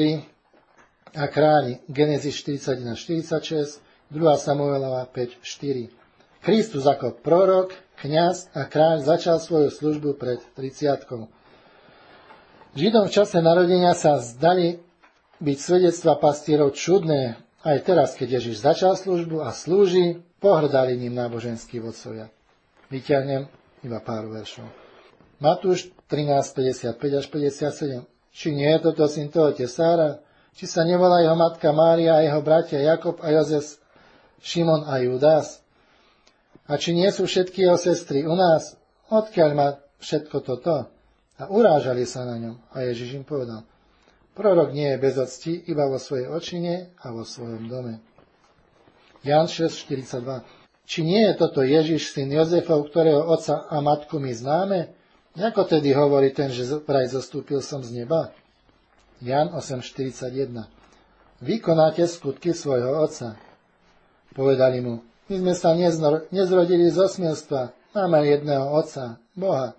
4.3 a králi Genesis 41.46, 2. Samuelova 5.4. Kristus ako prorok, kňaz a kráľ začal svoju službu pred 30. Židom v čase narodenia sa zdali byť svedectva pastierov čudné. Aj teraz, keď Ježiš začal službu a slúži, pohrdali ním náboženskí vodcovia. Vyťahnem iba pár veršov. Matúš 13.55 až 57. Či nie je toto syn toho tesára? Či sa nevolá jeho matka Mária a jeho bratia Jakob a Jozef, Šimon a Judas? A či nie sú všetky jeho sestry u nás? Odkiaľ má všetko toto? A urážali sa na ňom. A Ježiš im povedal, prorok nie je bez octi iba vo svojej očine a vo svojom dome. Ján 6.42. Či nie je toto Ježiš, syn Jozefov, ktorého otca a matku my známe? Ako tedy hovorí ten, že vraj zostúpil som z neba? Ján 8.41. Vy konáte skutky svojho otca. Povedali mu, my sme sa nezrodili z osmielstva, máme jedného otca, Boha.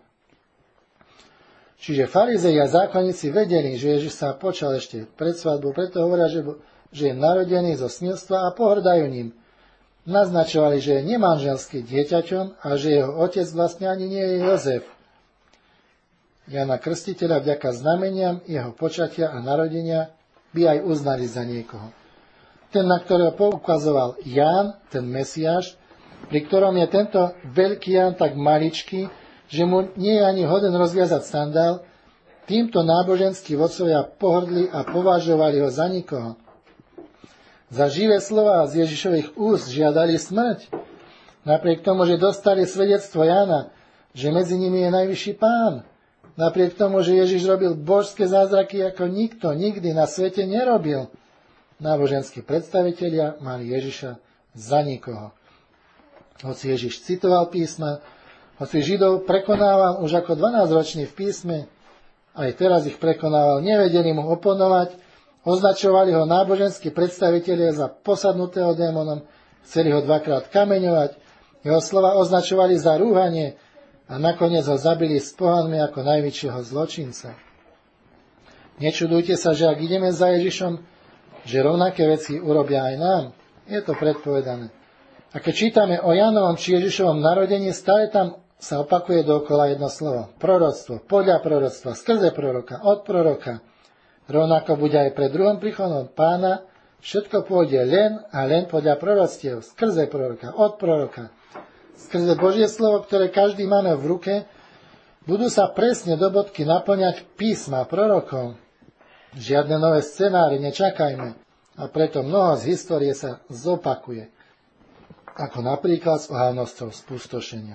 Čiže farizei a zákonníci vedeli, že Ježiš sa počal ešte pred svadbou, preto hovoria, že je narodený zo smilstva a pohrdajú ním. Naznačovali, že je nemanželský dieťaťom a že jeho otec vlastne ani nie je Jozef. Jána Krstiteľa vďaka znameniam jeho počatia a narodenia by aj uznali za niekoho. Ten, na ktorého poukazoval Ján, ten Mesiáš, pri ktorom je tento veľký Ján tak maličký, že mu nie je ani hoden rozviazať sandál, týmto náboženskí vodcovia pohrdli a považovali ho za nikoho. Za živé slová z Ježišových úst žiadali smrť. Napriek tomu, že dostali svedectvo Jána, že medzi nimi je najvyšší Pán. Napriek tomu, že Ježiš robil božské zázraky, ako nikto nikdy na svete nerobil. Náboženskí predstavitelia mali Ježiša za nikoho. Hoci Ježiš citoval písma, hoci Židov prekonával už ako 12-ročný v písme, aj teraz ich prekonával, nevedeli mu oponovať, označovali ho náboženskí predstavitelia za posadnutého démonom, chceli ho dvakrát kameňovať, jeho slova označovali za rúhanie a nakoniec ho zabili s pohanmi ako najväčšieho zločinca. Nečudujte sa, že ak ideme za Ježišom, že rovnaké veci urobia aj nám. Je to predpovedané. A keď čítame o Jánovom či Ježišovom narodení, stále tam sa opakuje dookola jedno slovo. Proroctvo, podľa proroctva, skrze proroka, od proroka. Rovnako bude aj pred druhým príchodom Pána, všetko pôjde len a len podľa proroctiev, skrze proroka, od proroka. Skrze Božie slovo, ktoré každý máme v ruke, budú sa presne do bodky naplňať písma prorokov. Žiadne nové scenáre nečakajme a preto mnoho z histórie sa zopakuje, ako napríklad s ohavnosťou spustošenia.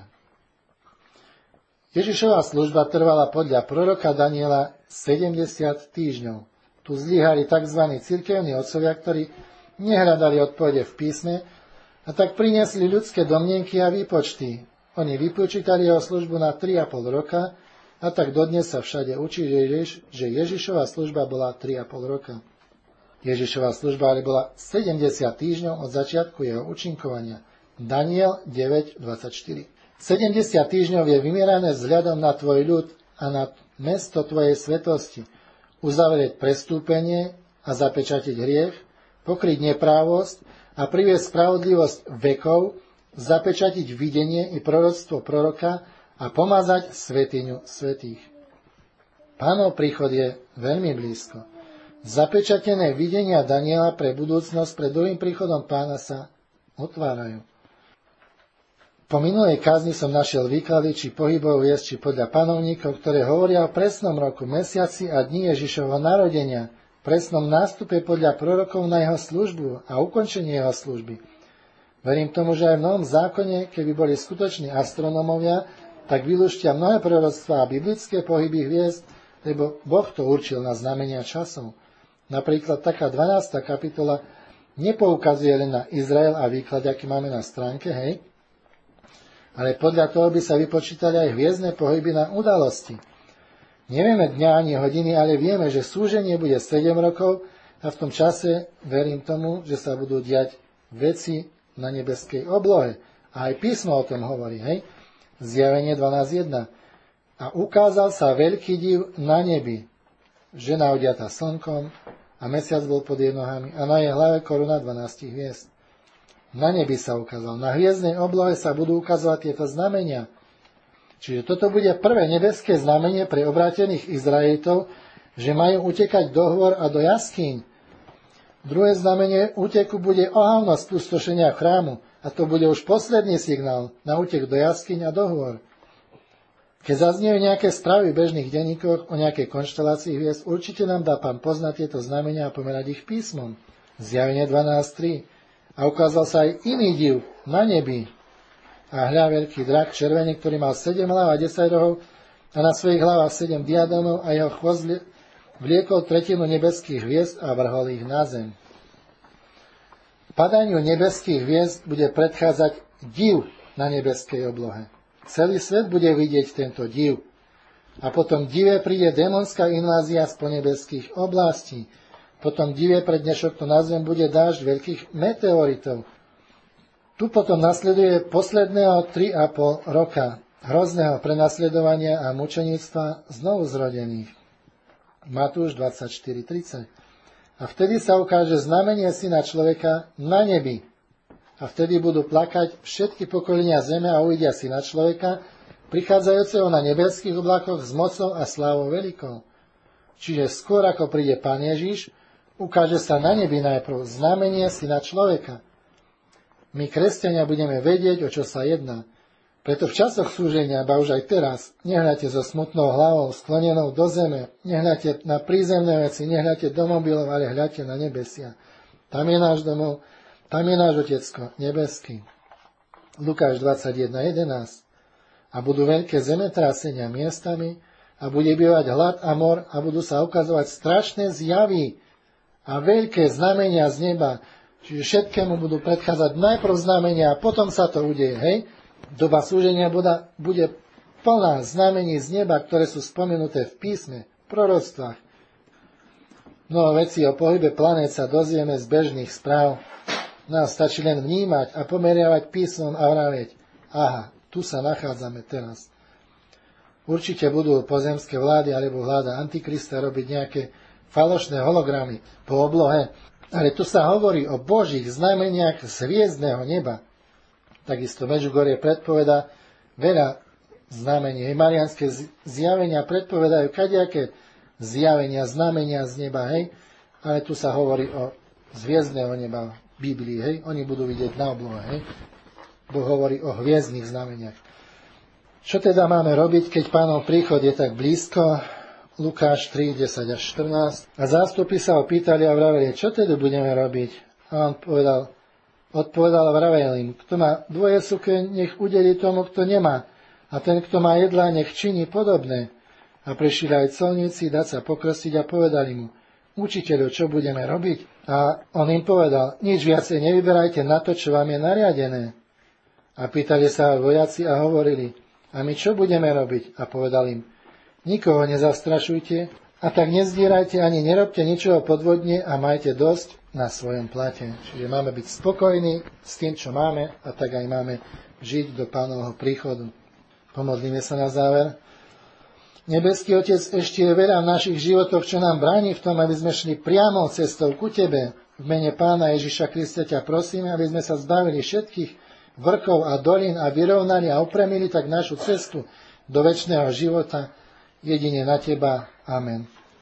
Ježišova služba trvala podľa proroka Daniela 70 týždňov. Tu zlyhali tzv. Cirkevní otcovia, ktorí nehľadali odpovede v písme a tak priniesli ľudské domnienky a výpočty. Oni vypočítali jeho službu na 3,5 roka a tak dodnes sa všade učí, že Ježišova služba bola 3,5 roka. Ježišova služba ale bola 70 týždňov od začiatku jeho účinkovania. Daniel 9.24. 70 týždňov je vymierané vzhľadom na tvoj ľud a na mesto tvojej svetosti. Uzavrieť prestúpenie a zapečatiť hriech, pokryť neprávosť a priviesť spravodlivosť vekov, zapečatiť videnie i proroctvo proroka a pomazať svätyňu svätých. Pánov príchod je veľmi blízko. Zapečatené videnia Daniela pre budúcnosť pred druhým príchodom Pána sa otvárajú. Po minulej kázni som našiel výklady, či pohybov viesť, či podľa panovníkov, ktoré hovoria o presnom roku, mesiaci a dni Ježišovho narodenia, presnom nástupe podľa prorokov na jeho službu a ukončenie jeho služby. Verím tomu, že aj v Novom zákone, keby boli skutoční astronómovia, tak vylúštia mnohé proroctvá a biblické pohyby hviezd, lebo Boh to určil na znamenia časov. Napríklad taká 12. kapitola nepoukazuje len na Izrael a výklad, aký máme na stránke, hej? Ale podľa toho by sa vypočítali aj hviezdne pohyby na udalosti. Nevieme dňa ani hodiny, ale vieme, že súženie bude 7 rokov a v tom čase verím tomu, že sa budú diať veci na nebeskej oblohe. A aj písmo o tom hovorí, hej? Zjavenie 12.1. A ukázal sa veľký div na nebi. Žena odiata slnkom a mesiac bol pod jej nohami a na jej hlave koruna 12 hviezd. Na nebi sa ukázal. Na hviezdnej oblohe sa budú ukazovať tieto znamenia. Čiže toto bude prvé nebeské znamenie pre obrátených Izraelitov, že majú utekať do hôr a do jaskýň. Druhé znamenie úteku bude ohavnosť spustošenia chrámu a to bude už posledný signál na útek do jaskýň a do hôr. Keď zazniejú nejaké správy v bežných denníkoch o nejakej konštelácii hviezd, určite nám dá Pán poznať tieto znamenia a pomerať ich písmom. Zjavenie 12.3. A ukázal sa aj iný div na nebi. A hľa veľký drak červený, ktorý mal 7 hlav a 10 rohov a na svojich hlavách 7 diadómov a jeho chvost vliekol tretinu nebeských hviezd a vrhol ich na zem. Padaniu nebeských hviezd bude predchádzať div na nebeskej oblohe. Celý svet bude vidieť tento div. A potom dive príde démonská invázia z ponebeských oblastí. Potom dive pre dnešok to nazvem bude dážď veľkých meteoritov. Tu potom nasleduje posledného 3,5 roka hrozného prenasledovania a mučeníctva znovu zrodených. Matúš 24.30. A vtedy sa ukáže znamenie Syna človeka na nebi. A vtedy budú plakať všetky pokolenia zeme a uvidia Syna človeka, prichádzajúceho na nebeských oblakoch s mocou a slávou veľkou. Čiže skôr ako príde Pán Ježiš, ukáže sa na nebi najprv znamenie Syna človeka. My, kresťania, budeme vedieť, o čo sa jedná. Preto v časoch súženia, ba už aj teraz, nehľadte so smutnou hlavou, sklonenou do zeme, nehľadte na prízemné veci, nehľadte do mobilov, ale hľadte na nebesia. Tam je náš domov, tam je náš Otecko, nebeský. Lukáš 21.11. A budú veľké zemetrasenia miestami a bude bývať hlad a mor a budú sa ukazovať strašné zjavy a veľké znamenia z neba. Čiže všetkému budú predchádzať najprv znamenia a potom sa to udeje. Hej? Doba súženia bude plná znamení z neba, ktoré sú spomenuté v písme, v proroctvách. Mnoho vecí o pohybe planét sa dozvieme z bežných správ. Nás stačí len vnímať a pomeriavať písmom a vravieť: aha, tu sa nachádzame teraz. Určite budú pozemské vlády alebo vláda Antikrista robiť nejaké falošné hologramy po oblohe, ale tu sa hovorí o Božích znameniach z hviezdneho neba. Takisto Medžugorie predpoveda veľa znamení. Mariánske zjavenia predpovedajú kadejaké zjavenia, znamenia z neba, hej? Ale tu sa hovorí o z hviezdneho neba v Biblii, hej? Oni budú vidieť na oblohe, hej? Boh hovorí o hviezdnych znameniach. Čo teda máme robiť, keď Pánov príchod je tak blízko? Lukáš 3, 10 až 14. A zástupy sa ho pýtali a vraveli: čo teda budeme robiť? A on odpovedal a vravel im: kto má dvoje sukne, nech udeli tomu, kto nemá. A ten, kto má jedlá, nech činí podobné. A prišli aj colníci dať sa pokrstiť a povedali mu: učiteľu, čo budeme robiť? A on im povedal: nič viacej nevyberajte na to, čo vám je nariadené. A pýtali sa vojaci a hovorili: a my čo budeme robiť? A povedal im: nikoho nezastrašujte a tak nezdierajte ani nerobte ničoho podvodne a majte dosť na svojom plate. Čiže máme byť spokojní s tým, čo máme, a tak aj máme žiť do Pánovho príchodu. Pomodlíme sa na záver. Nebeský Otec, ešte je veľa v našich životoch, čo nám bráni v tom, aby sme šli priamo cestou ku Tebe. V mene Pána Ježiša Krista ťa prosíme, aby sme sa zbavili všetkých vrchov a dolín a vyrovnali a upremili tak našu cestu do večného života. Jedine na Teba. Amen.